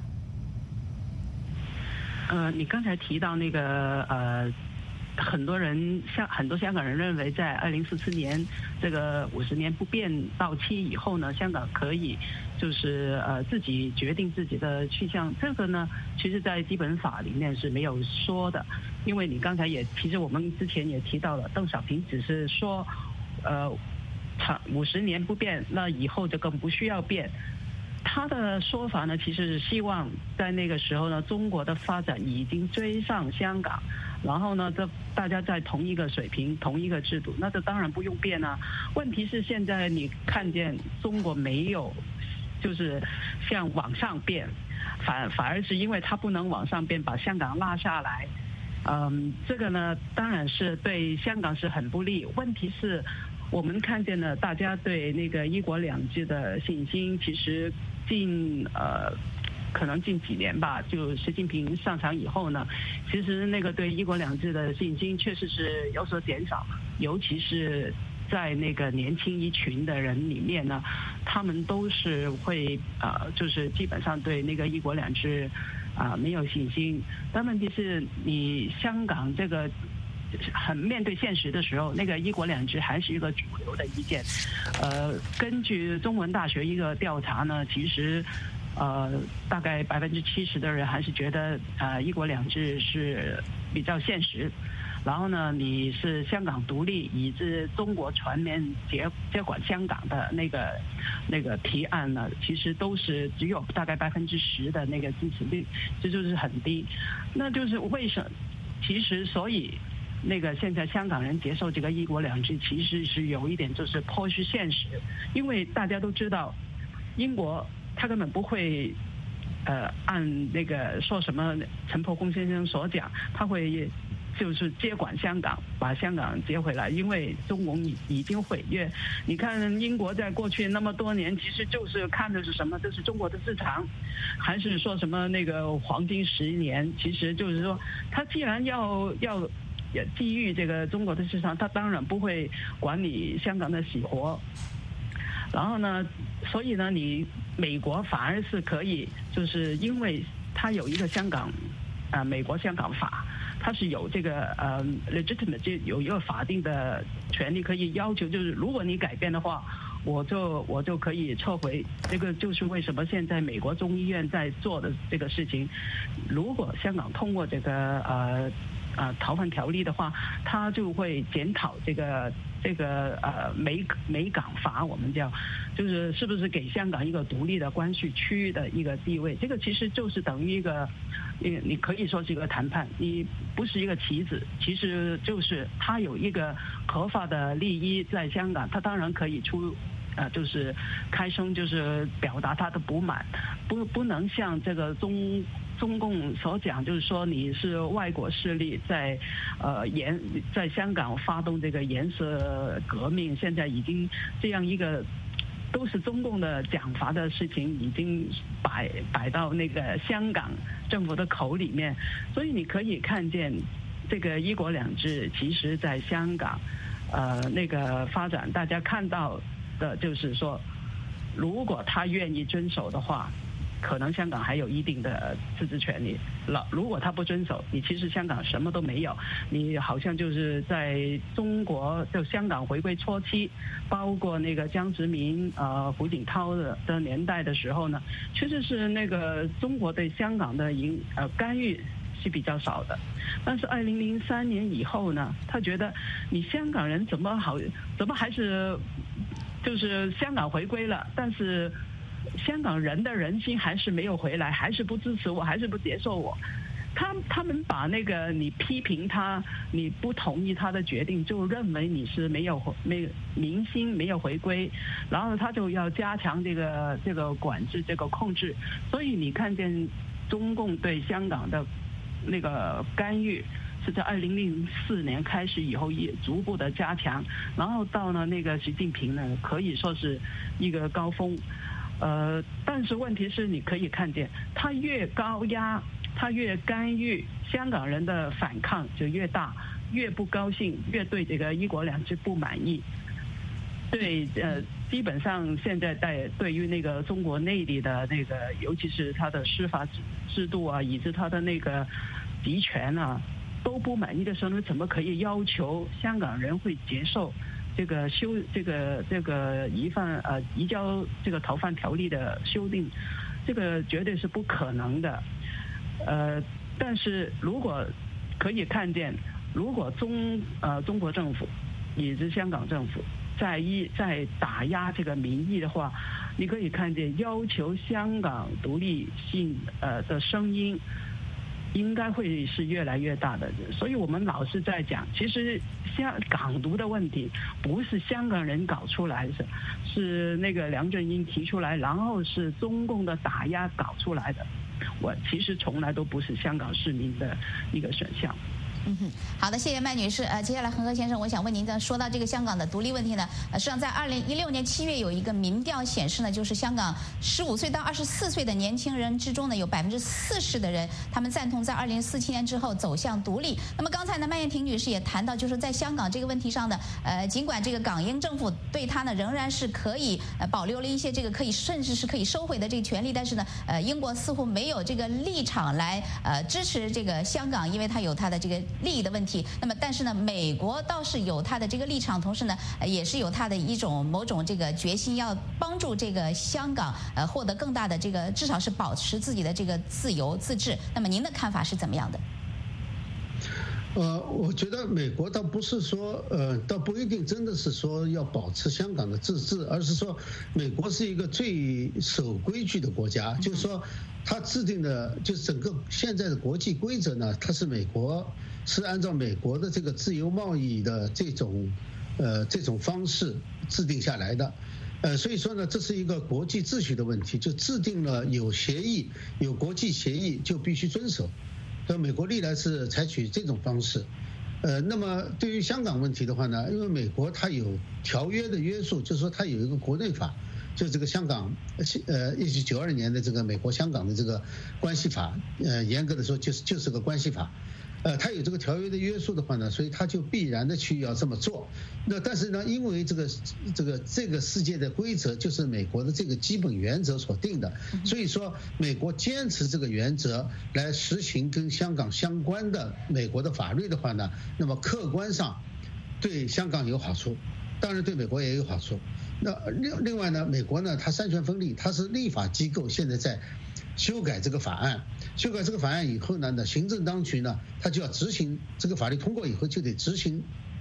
你刚才提到那个很多香港人认为，在2044年这个50年不变到期以后呢，香港可以就是自己决定自己的去向。这个呢，其实在基本法里面是没有说的，因为你刚才其实我们之前也提到了，邓小平只是说50年不变，那以后就更不需要变。他的说法呢，其实是希望在那个时候呢，中国的发展已经追上香港，然后呢，大家在同一个水平、同一个制度，那这当然不用变啊。问题是现在你看见中国没有，就是像往上变，反而是因为它不能往上变，把香港拉下来。这个呢，当然是对香港是很不利。问题是，我们看见了大家对那个一国两制的信心，其实可能近几年吧，就习近平上场以后呢，其实那个对一国两制的信心确实是有所减少，尤其是在那个年轻一群的人里面呢，他们都是会就是基本上对那个一国两制没有信心。但问题是，你香港这个很面对现实的时候，那个一国两制还是一个主流的意见。根据中文大学一个调查呢，其实大概70%的人还是觉得一国两制是比较现实。然后呢，你是香港独立以致中国全面接管香港的那个提案呢，其实都是只有大概10%的那个支持率，这就是很低。那就是为什么？其实所以那个现在香港人接受这个一国两制，其实是有一点就是颇虚现实，因为大家都知道，英国他根本不会按那个说什么陈伯公先生所讲，他会就是接管香港，把香港接回来，因为中共已经毁约。你看英国在过去那么多年，其实就是看的是什么？这是中国的市场，还是说什么那个黄金10年？其实就是说，他既然要基于这个中国的市场，他当然不会管你香港的死活。然后呢，所以呢，你美国反而是可以，就是因为它有一个美国香港法。它是有这个legitimate， 就有一个法定的权利可以要求，就是如果你改变的话，我就可以撤回。这个就是为什么现在美国众议院在做的这个事情。如果香港通过这个逃犯条例的话，它就会检讨这个这个美港法，我们叫，就是是不是给香港一个独立的关系区的一个地位？这个其实就是等于一个，你可以说是一个谈判，你不是一个棋子，其实就是他有一个合法的利益在香港，他当然可以就是开声，就是表达他的不满，不能像这个中共所讲，就是说你是外国势力在香港发动这个颜色革命，现在已经这样一个都是中共的讲法的事情，已经摆到那个香港政府的口里面，所以你可以看见这个一国两制，其实在香港那个发展，大家看到的就是说，如果他愿意遵守的话，可能香港还有一定的自治权利。如果他不遵守，你其实香港什么都没有。你好像就是在中国就香港回归初期，包括那个江泽民、胡锦涛的年代的时候呢，其实是那个中国对香港的干预是比较少的。但是2003年以后呢，他觉得你香港人怎么还是就是香港回归了，但是香港人的人心还是没有回来，还是不支持我，还是不接受我。他们把那个你批评他，你不同意他的决定，就认为你是没有民心没有回归，然后他就要加强这个管制，这个控制。所以你看见中共对香港的那个干预是在2004年开始以后也逐步的加强，然后到了那个习近平呢，可以说是一个高峰。但是问题是你可以看见，他越高压，他越干预，香港人的反抗就越大，越不高兴，越对这个一国两制不满意。对，基本上现在对于那个中国内地的那个，尤其是他的司法制度啊，以及他的那个集权啊，都不满意的时候，怎么可以要求香港人会接受这个移交这个逃犯条例的修订？这个绝对是不可能的。但是如果可以看见，如果中国政府以及香港政府在打压这个民意的话，你可以看见要求香港独立性的声音应该会是越来越大的。所以我们老是在讲，其实港独的问题不是香港人搞出来的，是那个梁振英提出来，然后是中共的打压搞出来的。其实从来都不是香港市民的一个选项。 好的，谢谢麦女士。接下来恒河先生，我想问您，说到这个香港的独立问题呢，实际上在2016年7月有一个民调显示呢，就是香港15岁到24岁的年轻人之中呢，有40%的人他们赞同在2047年之后走向独立。那么刚才呢，麦燕婷女士也谈到，就是在香港这个问题上呢，尽管这个港英政府对他呢仍然是可以保留了一些这个甚至是可以收回的这个权利，但是呢，英国似乎没有这个立场来支持这个香港，因为它有它的这个利益的问题。那么但是呢，美国倒是有它的这个立场，同时呢也是有它的某种这个决心，要帮助这个香港获得更大的这个，至少是保持自己的这个自由自治。那么您的看法是怎么样的？ 我觉得美国倒不是说倒不一定真的是说要保持香港的自治，而是说美国是一个最守规矩的国家，就是说它制定的就是整个现在的国际规则呢，它是按照美国的这个自由贸易的这种方式制定下来的。所以说呢，这是一个国际秩序的问题，就制定了有协议，有国际协议就必须遵守。美国历来是采取这种方式。那么对于香港问题的话呢，因为美国它有条约的约束，就是说它有一个国内法，就是这个香港1992年的这个美国香港的这个关系法，严格的说就是个关系法。它有这个条约的约束的话呢，所以它就必然的去要这么做。那但是呢，因为这个世界的规则就是美国的这个基本原则所定的，所以说美国坚持这个原则来实行跟香港相关的美国的法律的话呢，那么客观上对香港有好处，当然对美国也有好处。那另外呢，美国呢它三权分立，它是立法机构，现在在修改这个法案。修改这个法案以后呢，行政当局呢，他就要执行这个法律通过以后就得执行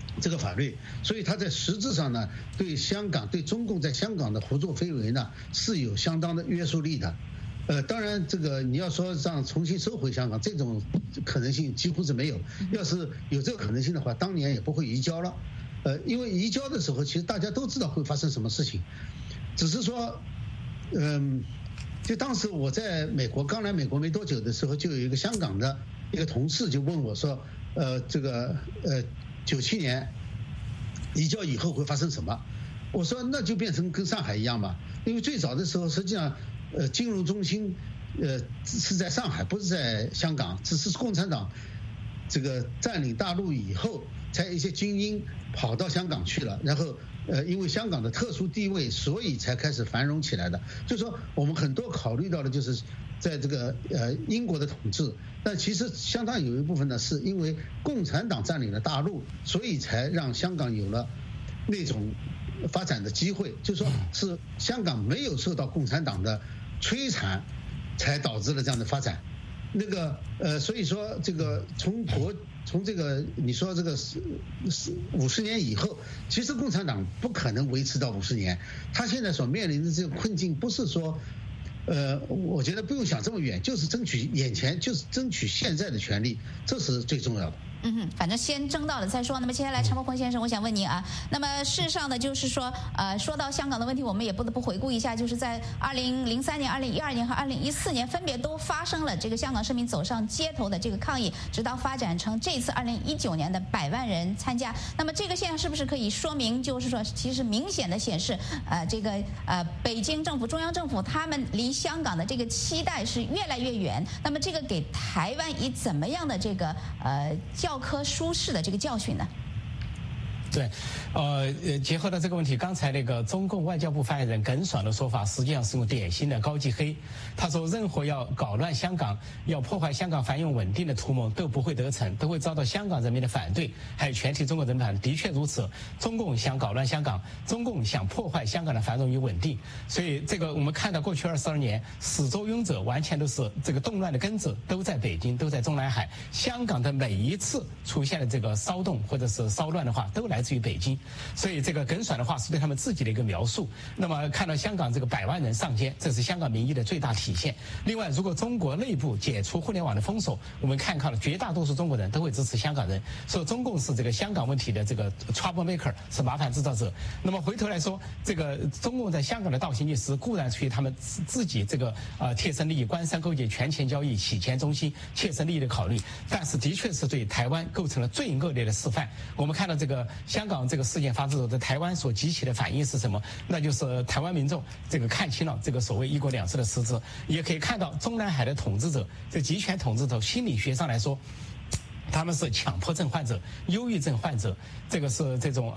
这个法律，所以他在实质上呢，对香港、对中共在香港的胡作非为呢，是有相当的约束力的。当然，这个你要说让重新收回香港，这种可能性几乎是没有。要是有这个可能性的话，当年也不会移交了。因为移交的时候，其实大家都知道会发生什么事情，只是说，就当时我在美国刚来美国没多久的时候，就有一个香港的一个同事就问我说，这个97年移交以后会发生什么？我说那就变成跟上海一样嘛，因为最早的时候实际上。金融中心，是在上海，不是在香港，只是共产党这个占领大陆以后，才一些精英跑到香港去了，然后因为香港的特殊地位，所以才开始繁荣起来的。就说我们很多考虑到的就是在这个英国的统治，但其实相当有一部分呢，是因为共产党占领了大陆，所以才让香港有了那种发展的机会。就说是香港没有受到共产党的摧残，才导致了这样的发展。那个所以说这个从这个你说这个50年以后，其实共产党不可能维持到50年。他现在所面临的这个困境，不是说我觉得不用想这么远，就是争取眼前，就是争取现在的权利，这是最重要的。 反正先争到了再说。那么接下来，陈伯宏先生，我想问您啊，那么事实上呢，就是说，说到香港的问题，我们也不得不回顾一下，就是在2003年、2012年和2014年，分别都发生了这个香港市民走上街头的这个抗议，直到发展成这次2019年的100万人参加。那么这个现象是不是可以说明，就是说，其实明显的显示，这个北京政府、中央政府他们离香港的这个期待是越来越远。那么这个给台湾以怎么样的这个教科书式的这个教训呢？ 对，结合到这个问题，刚才那个中共外交部发言人耿爽的说法，实际上是用典型的高级黑。他说，任何要搞乱香港、要破坏香港繁荣稳定的图谋都不会得逞，都会遭到香港人民的反对，还有全体中国人民反对。的确如此，中共想搞乱香港，中共想破坏香港的繁荣与稳定。所以，这个我们看到过去22年，始作俑者完全都是这个动乱的根子都在北京，都在中南海。香港的每一次出现的这个骚动或者是骚乱的话，都来自于北京。所以这个耿爽的话是对他们自己的一个描述。那么看到香港这个100万人上街，这是香港民意的最大体现。另外，如果中国内部解除互联网的封锁，我们看了绝大多数中国人都会支持香港人，说中共是这个香港问题的这个 trouble maker， 是麻烦制造者。那么回头来说，这个中共在香港的倒行逆施固然出于他们自己这个贴身利益、官商勾结、权钱交易、洗钱中心、切身利益的考虑，但是的确是对台湾构成了最恶劣的示范。我们看到这个香港这个事件发生后，在台湾所激起的反应是什么？那就是台湾民众这个看清了这个所谓1国2制的实质，也可以看到中南海的统治者，这集权统治者，心理学上来说，他们是强迫症患者、忧郁症患者，这个是这种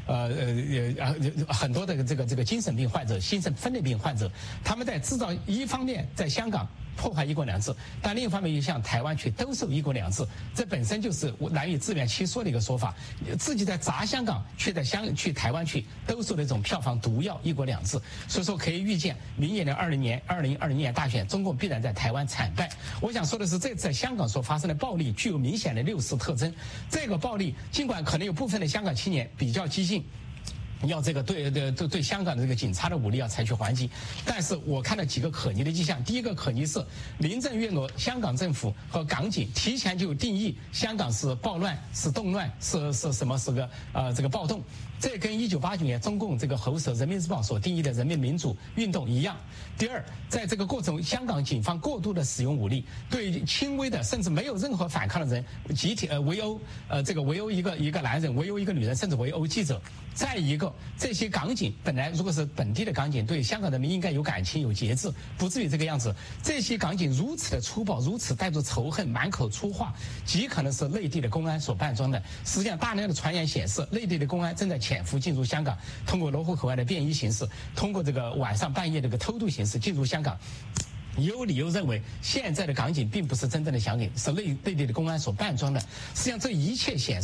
很多的这个精神病患者、精神分裂病患者，他们在制造一方面在香港破坏1国2制，但另一方面又向台湾去兜售1国2制，这本身就是难以自圆其说的一个说法。自己在砸香港，却在去台湾去兜售的这种票房毒药1国2制，所以说可以预见，明年的2020年大选，中共必然在台湾惨败。我想说的是，这次在香港所发生的暴力具有明显的6四特征。这个暴力尽管可能有部分的香港青年比较激进，要这个对香港的这个警察的武力要采取还击，但是我看到几个可疑的迹象。第一个可疑是林郑月娥、香港政府和港警提前就定义香港是暴乱、是动乱、是什么是个这个暴动，这跟1989年中共这个喉舌《人民日报》所定义的人民民主运动一样。第二，在这个过程中，香港警方过度的使用武力，对轻微的甚至没有任何反抗的人集体围殴，这个围殴一个男人，围殴一个女人，甚至围殴记者。再一个，这些港警本来如果是本地的港警，对香港人民应该有感情、有节制，不至于这个样子。这些港警如此的粗暴，如此带着仇恨，满口粗话，极可能是内地的公安所扮装的。实际上，大量的传言显示，内地的公安正在潜伏进入香港，通过罗湖口岸的便衣形式，通过这个晚上半夜这个偷渡形式进入香港。有理由认为，现在的港警并不是真正的港警，是内地的公安所扮装的。实际上，这一切显示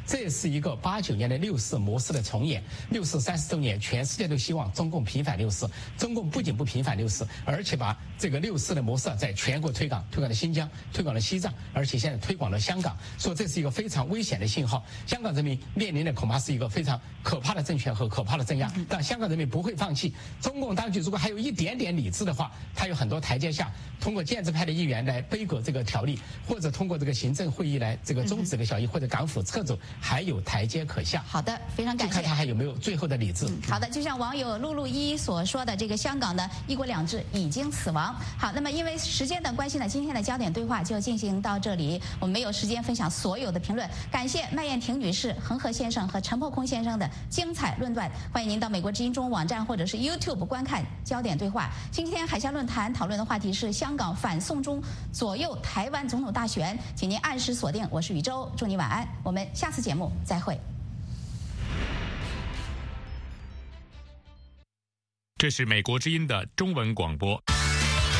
这是一个89年的六四模式的重演。六四30周年，全世界都希望中共平反六四。中共不仅不平反六四，而且把这个六四的模式在全国推广了新疆，推广了西藏，而且现在推广了香港，说这是一个非常危险的信号。香港人民面临的恐怕是一个非常可怕的政权和可怕的镇压，但香港人民不会放弃。中共当局如果还有一点点理智的话，他有很多台阶下，通过建制派的议员来背革这个条例，或者通过这个行政会议来这个终止这个协议，或者港府撤走，还有台阶可下。 好的，非常感谢。 就看他还有没有最后的理智。 好的，就像网友露露一所说的，这个香港的一国两制已经死亡。好，那么因为时间的关系呢，今天的焦点对话就进行到这里，我们没有时间分享所有的评论。感谢麦燕婷女士、恒河先生和陈破空先生的精彩论断。欢迎您到美国之音中网站或者是 YouTube 观看焦点对话。今天海峡论坛讨论的话题是香港反送中左右台湾总统大选，请您按时锁定。我是宇宙，祝你晚安，我们下次节目再会。 这是美国之音的中文广播。